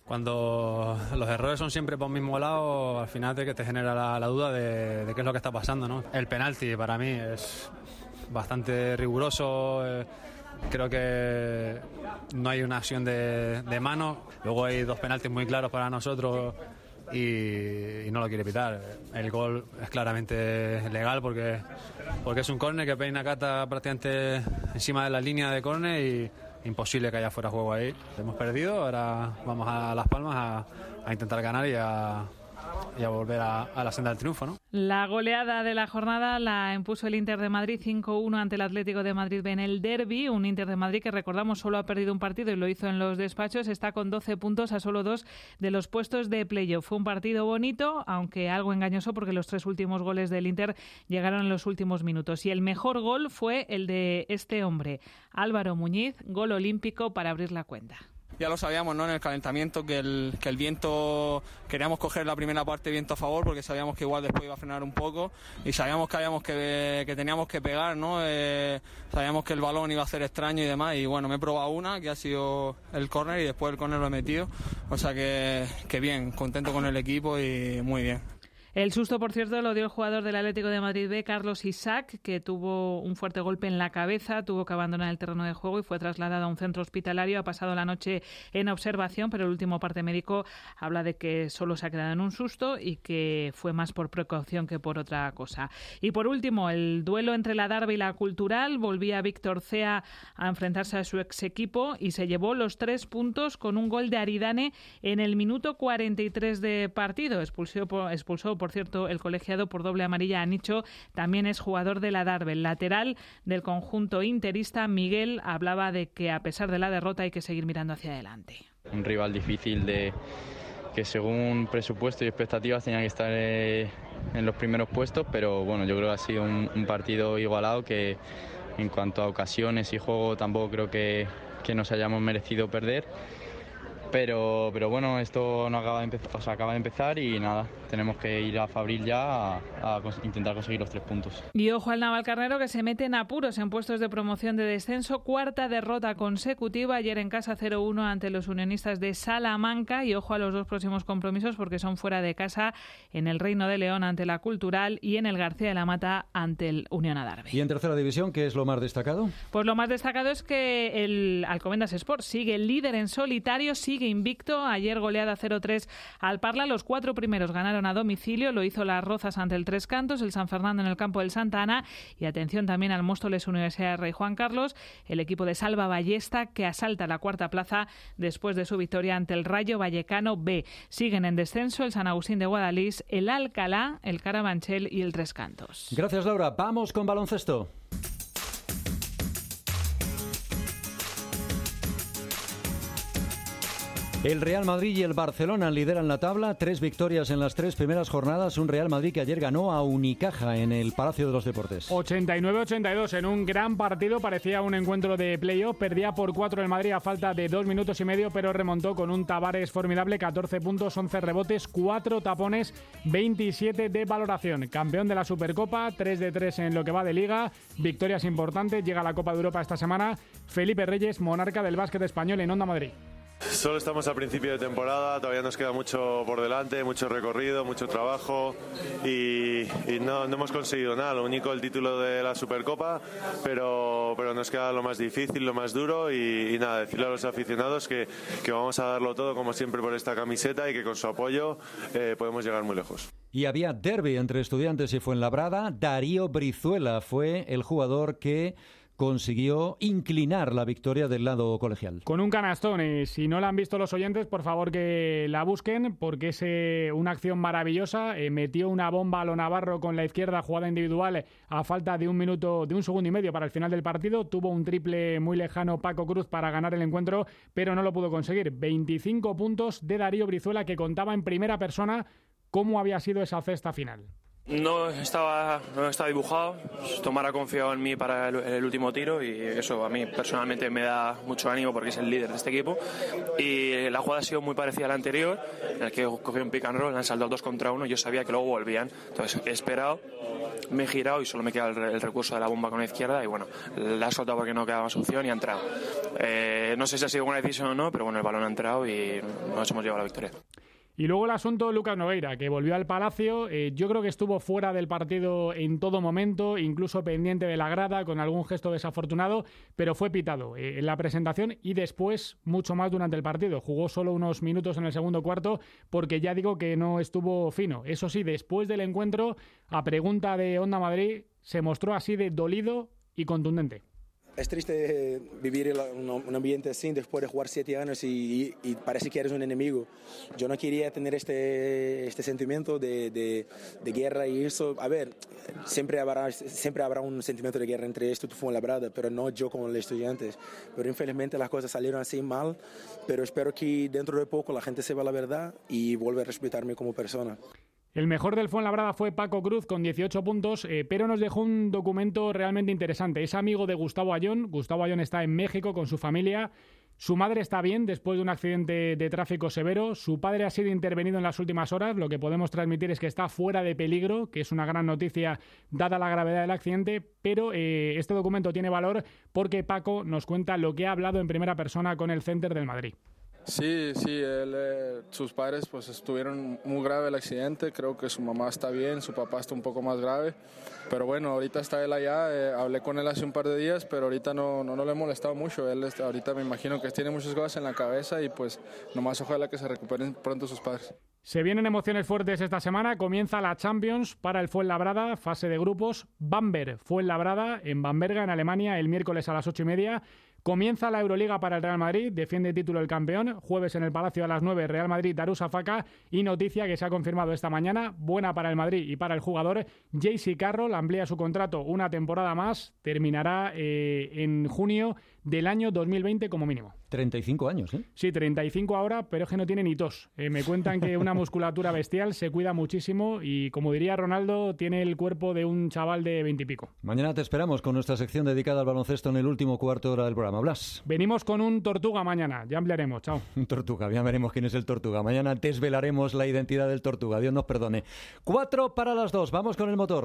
Cuando los errores son siempre por un mismo lado, al final te, te genera la, la duda de, de qué es lo que está pasando, ¿no? El penalti para mí es bastante riguroso, eh, creo que no hay una acción de, de mano, luego hay dos penaltis muy claros para nosotros y, y no lo quiere pitar. El gol es claramente legal porque, porque es un córner que Peina cata prácticamente encima de la línea de córner y imposible que haya fuera juego ahí. Hemos perdido, ahora vamos a Las Palmas a, a intentar ganar y a, y a volver a, a la senda del triunfo, ¿no? La goleada de la jornada la impuso el Inter de Madrid cinco uno ante el Atlético de Madrid en el derbi. Un Inter de Madrid que, recordamos, solo ha perdido un partido y lo hizo en los despachos. Está con doce puntos a solo dos de los puestos de playoff. Fue un partido bonito, aunque algo engañoso porque los tres últimos goles del Inter llegaron en los últimos minutos. Y el mejor gol fue el de este hombre, Álvaro Muñiz, gol olímpico para abrir la cuenta. Ya lo sabíamos, ¿no?, en el calentamiento, que el, que el viento, queríamos coger la primera parte viento a favor porque sabíamos que igual después iba a frenar un poco y sabíamos que habíamos que, que teníamos que pegar, ¿no? Eh, sabíamos que el balón iba a ser extraño y demás, y bueno, me he probado una que ha sido el córner y después el córner lo he metido, o sea que, que bien, contento con el equipo y muy bien. El susto, por cierto, lo dio el jugador del Atlético de Madrid B, Carlos Isaac, que tuvo un fuerte golpe en la cabeza, tuvo que abandonar el terreno de juego y fue trasladado a un centro hospitalario. Ha pasado la noche en observación, pero el último parte médico habla de que solo se ha quedado en un susto y que fue más por precaución que por otra cosa. Y por último, el duelo entre la Darbe y la Cultural. Volvía Víctor Cea a enfrentarse a su ex equipo y se llevó los tres puntos con un gol de Aridane en el minuto cuarenta y tres de partido. Expulsó por, expulsó por cierto, el colegiado por doble amarilla a Nicho, también es jugador de la Darbe. El lateral del conjunto interista, Miguel, hablaba de que a pesar de la derrota hay que seguir mirando hacia adelante. Un rival difícil de que según presupuesto y expectativas tenía que estar eh, en los primeros puestos, pero bueno, yo creo que ha sido un, un partido igualado que en cuanto a ocasiones y juego tampoco creo que, que nos hayamos merecido perder. Pero, pero bueno, esto no acaba de empezar, o sea, acaba de empezar y nada, tenemos que ir a Fabril ya a, a intentar conseguir los tres puntos. Y ojo al Navalcarnero, que se mete en apuros en puestos de promoción de descenso, cuarta derrota consecutiva, ayer en casa cero uno ante los unionistas de Salamanca, y ojo a los dos próximos compromisos porque son fuera de casa, en el Reino de León ante la Cultural y en el García de la Mata ante el Unión Adarve. ¿Y en tercera división qué es lo más destacado? Pues lo más destacado es que el Alcobendas Sport sigue líder en solitario, sigue invicto. Ayer goleada cero tres al Parla. Los cuatro primeros ganaron a domicilio. Lo hizo Las Rozas ante el Tres Cantos, el San Fernando en el campo del Santa Ana y atención también al Móstoles Universidad de Rey Juan Carlos, el equipo de Salva Ballesta que asalta la cuarta plaza después de su victoria ante el Rayo Vallecano B. Siguen en descenso el San Agustín de Guadalís, el Alcalá, el Carabanchel y el Tres Cantos. Gracias, Laura. Vamos con baloncesto. El Real Madrid y el Barcelona lideran la tabla, tres victorias en las tres primeras jornadas, un Real Madrid que ayer ganó a Unicaja en el Palacio de los Deportes. ochenta y nueve a ochenta y dos en un gran partido, parecía un encuentro de playoff, perdía por cuatro el Madrid a falta de dos minutos y medio, pero remontó con un Tavares formidable, catorce puntos, once rebotes, cuatro tapones, veintisiete de valoración. Campeón de la Supercopa, tres de tres en lo que va de Liga, victorias importantes, llega a la Copa de Europa esta semana. Felipe Reyes, monarca del básquet español en Onda Madrid. Solo estamos a principio de temporada, todavía nos queda mucho por delante, mucho recorrido, mucho trabajo y, y no, no hemos conseguido nada, lo único el título de la Supercopa, pero, pero nos queda lo más difícil, lo más duro y, y nada, decirle a los aficionados que, que vamos a darlo todo como siempre por esta camiseta y que con su apoyo eh, podemos llegar muy lejos. Y había derbi entre Estudiantes y Fuenlabrada. Darío Brizuela fue el jugador que consiguió inclinar la victoria del lado colegial. Con un canastón, y si no la han visto los oyentes, por favor que la busquen, porque es eh, una acción maravillosa. Eh, metió una bomba a lo Navarro con la izquierda, jugada individual, a falta de un minuto, de un segundo y medio para el final del partido. Tuvo un triple muy lejano Paco Cruz para ganar el encuentro, pero no lo pudo conseguir. veinticinco puntos de Darío Brizuela, que contaba en primera persona cómo había sido esa cesta final. No estaba, no estaba dibujado, Tomara ha confiado en mí para el, el último tiro y eso a mí personalmente me da mucho ánimo porque es el líder de este equipo y la jugada ha sido muy parecida a la anterior en el que cogió un pick and roll, han saltado dos contra uno, yo sabía que luego volvían, entonces he esperado, me he girado y solo me queda el, el recurso de la bomba con la izquierda y bueno, la ha soltado porque no quedaba más opción y ha entrado. Eh, no sé si ha sido buena decisión o no, pero bueno, el balón ha entrado y nos hemos llevado la victoria. Y luego el asunto Lucas Nogueira, que volvió al Palacio. Eh, yo creo que estuvo fuera del partido en todo momento, incluso pendiente de la grada, con algún gesto desafortunado, pero fue pitado eh, en la presentación y después mucho más durante el partido. Jugó solo unos minutos en el segundo cuarto porque ya digo que no estuvo fino. Eso sí, después del encuentro, a pregunta de Onda Madrid, se mostró así de dolido y contundente. Es triste vivir un ambiente así después de jugar siete años y, y, y parece que eres un enemigo. Yo no quería tener este, este sentimiento de, de, de guerra y eso. A ver, siempre habrá, siempre habrá un sentimiento de guerra entre esto y Fuenlabrada, pero no yo con los estudiantes. Pero infelizmente las cosas salieron así mal, pero espero que dentro de poco la gente sepa la verdad y vuelva a respetarme como persona. El mejor del Fuenlabrada fue Paco Cruz con dieciocho puntos, eh, pero nos dejó un documento realmente interesante. Es amigo de Gustavo Ayón. Gustavo Ayón está en México con su familia. Su madre está bien después de un accidente de tráfico severo. Su padre ha sido intervenido en las últimas horas. Lo que podemos transmitir es que está fuera de peligro, que es una gran noticia dada la gravedad del accidente. Pero eh, este documento tiene valor porque Paco nos cuenta lo que ha hablado en primera persona con el Center del Madrid. Sí, sí, él, eh, sus padres pues estuvieron muy grave el accidente, creo que su mamá está bien, su papá está un poco más grave, pero bueno, ahorita está él allá, eh, hablé con él hace un par de días, pero ahorita no, no, no le he molestado mucho, él está, ahorita me imagino que tiene muchas cosas en la cabeza y pues nomás ojalá que se recuperen pronto sus padres. Se vienen emociones fuertes esta semana, comienza la Champions para el Fuenlabrada, fase de grupos, Bamberg, Fuenlabrada en Bamberga, en Alemania, el miércoles a las ocho y media. Comienza la Euroliga para el Real Madrid, defiende el título el campeón, jueves en el Palacio a las nueve, Real Madrid, Darussafaka, y noticia que se ha confirmado esta mañana, buena para el Madrid y para el jugador, J C Carroll amplía su contrato una temporada más, terminará eh, en junio del año dos mil veinte como mínimo. treinta y cinco años, ¿eh? Sí, treinta y cinco ahora, pero es que no tiene ni tos. Eh, me cuentan que una musculatura bestial, se cuida muchísimo y, como diría Ronaldo, tiene el cuerpo de un chaval de veinte y pico. Mañana te esperamos con nuestra sección dedicada al baloncesto en el último cuarto de hora del programa. Blas. Venimos con un Tortuga mañana, ya ampliaremos. Chao. Un Tortuga, ya veremos quién es el Tortuga. Mañana desvelaremos la identidad del Tortuga. Dios nos perdone. Cuatro para las dos. Vamos con el motor.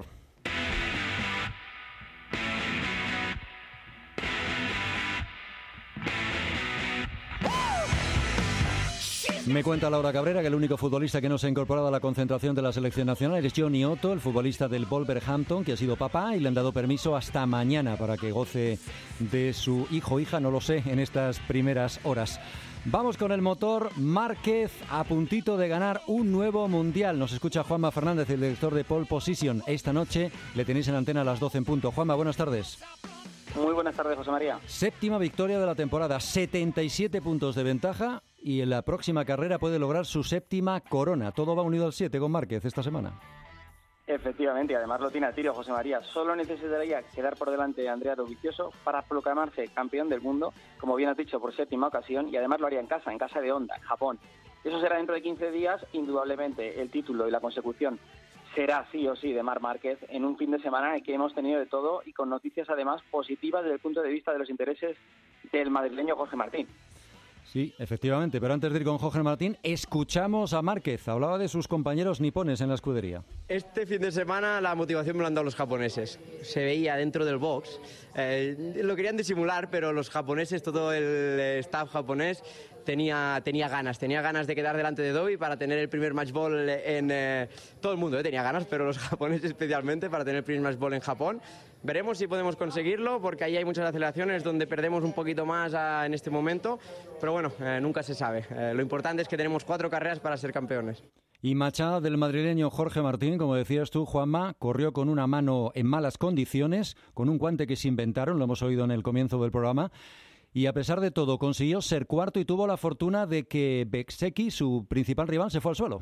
Me cuenta Laura Cabrera que el único futbolista que no se ha incorporado a la concentración de la selección nacional es Johnny Otto, el futbolista del Wolverhampton, que ha sido papá y le han dado permiso hasta mañana para que goce de su hijo o hija, no lo sé, en estas primeras horas. Vamos con el motor. Márquez a puntito de ganar un nuevo mundial. Nos escucha Juanma Fernández, el director de Pole Position. Esta noche le tenéis en antena a las doce en punto. Juanma, buenas tardes. Muy buenas tardes, José María. Séptima victoria de la temporada, setenta y siete puntos de ventaja y en la próxima carrera puede lograr su séptima corona. Todo va unido al siete con Márquez esta semana. Efectivamente, y además lo tiene a tiro José María. Solo necesitaría quedar por delante de Andrea Dovizioso para proclamarse campeón del mundo, como bien has dicho, por séptima ocasión, y además lo haría en casa, en casa de Honda, en Japón. Eso será dentro de quince días. Indudablemente el título y la consecución será sí o sí de Marc Márquez en un fin de semana en que hemos tenido de todo y con noticias además positivas desde el punto de vista de los intereses del madrileño Jorge Martín. Sí, efectivamente, pero antes de ir con Jorge Martín, escuchamos a Márquez. Hablaba de sus compañeros nipones en la escudería. Este fin de semana la motivación me lo han dado los japoneses. Se veía dentro del box. Eh, lo querían disimular, pero los japoneses, todo el staff japonés, tenía, tenía ganas. Tenía ganas de quedar delante de Dovi para tener el primer match ball en... Eh, todo el mundo eh, tenía ganas, pero los japoneses especialmente para tener el primer match ball en Japón. Veremos si podemos conseguirlo, porque ahí hay muchas aceleraciones donde perdemos un poquito más a, en este momento, pero bueno, eh, nunca se sabe. Eh, lo importante es que tenemos cuatro carreras para ser campeones. Y Machada del madrileño Jorge Martín, como decías tú, Juanma, corrió con una mano en malas condiciones, con un guante que se inventaron, lo hemos oído en el comienzo del programa, y a pesar de todo consiguió ser cuarto y tuvo la fortuna de que Bezzecchi, su principal rival, se fue al suelo.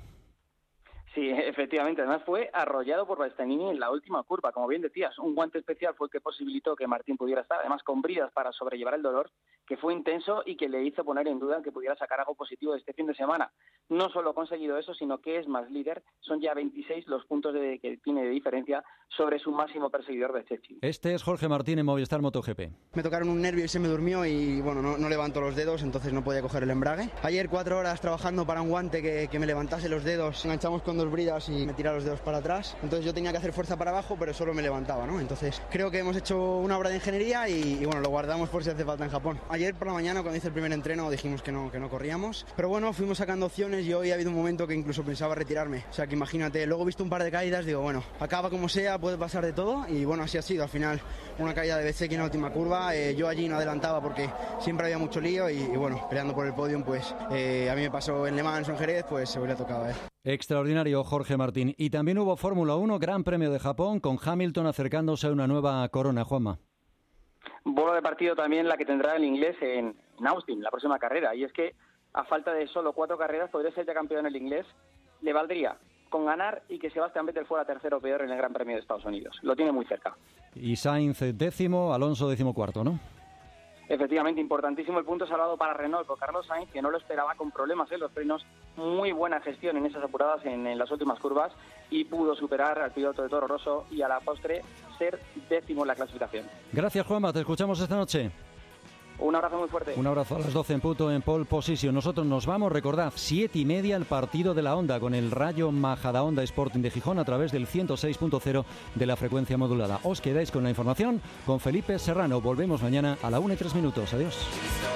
Sí, efectivamente. Además fue arrollado por Bastianini en la última curva. Como bien decías, un guante especial fue el que posibilitó que Martín pudiera estar, además con bridas para sobrellevar el dolor, que fue intenso y que le hizo poner en duda que pudiera sacar algo positivo de este fin de semana. No solo ha conseguido eso, sino que es más líder. Son ya veintiséis los puntos de, que tiene de diferencia sobre su máximo perseguidor, Bezzecchi. Este es Jorge Martín en Movistar MotoGP. Me tocaron un nervio y se me durmió y bueno, no, no levanto los dedos, entonces no podía coger el embrague. Ayer cuatro horas trabajando para un guante que, que me levantase los dedos. Enganchamos con dos bridas y me tiraba los dedos para atrás. Entonces yo tenía que hacer fuerza para abajo, pero solo me levantaba, ¿no? Entonces creo que hemos hecho una obra de ingeniería y, y bueno, lo guardamos por si hace falta en Japón. Ayer por la mañana, cuando hice el primer entreno, dijimos que no, que no corríamos. Pero bueno, fuimos sacando opciones y hoy ha habido un momento que incluso pensaba retirarme. O sea que imagínate, luego he visto un par de caídas, digo, bueno, acaba como sea, puede pasar de todo. Y bueno, así ha sido. Al final, una caída de Bezzecchi en la última curva. Eh, yo allí no adelantaba porque siempre había mucho lío y, y bueno, peleando por el podium, pues eh, a mí me pasó en Le Mans o en Jerez, pues se hubiera tocado a él. Extraordinario Jorge Martín. Y también hubo Fórmula uno, Gran Premio de Japón, con Hamilton acercándose a una nueva corona, Juanma. Bola de partido también la que tendrá el inglés en, en Austin, la próxima carrera. Y es que a falta de solo cuatro carreras podría ser ya campeón el inglés. Le valdría con ganar y que Sebastian Vettel fuera tercero o peor en el Gran Premio de Estados Unidos. Lo tiene muy cerca. Y Sainz décimo, Alonso décimo cuarto, ¿no? Efectivamente, importantísimo el punto salvado para Renault por Carlos Sainz, que no lo esperaba, con problemas en los frenos, muy buena gestión en esas apuradas en, en las últimas curvas y pudo superar al piloto de Toro Rosso y a la postre ser décimo en la clasificación. Gracias, Juanma, te escuchamos esta noche. Un abrazo muy fuerte. Un abrazo a las doce en punto en Pole Position. Nosotros nos vamos, recordad, siete y media el partido de la Honda con el Rayo Majadahonda Sporting de Gijón a través del ciento seis punto cero de la frecuencia modulada. Os quedáis con la información con Felipe Serrano. Volvemos mañana a la una y tres minutos. Adiós.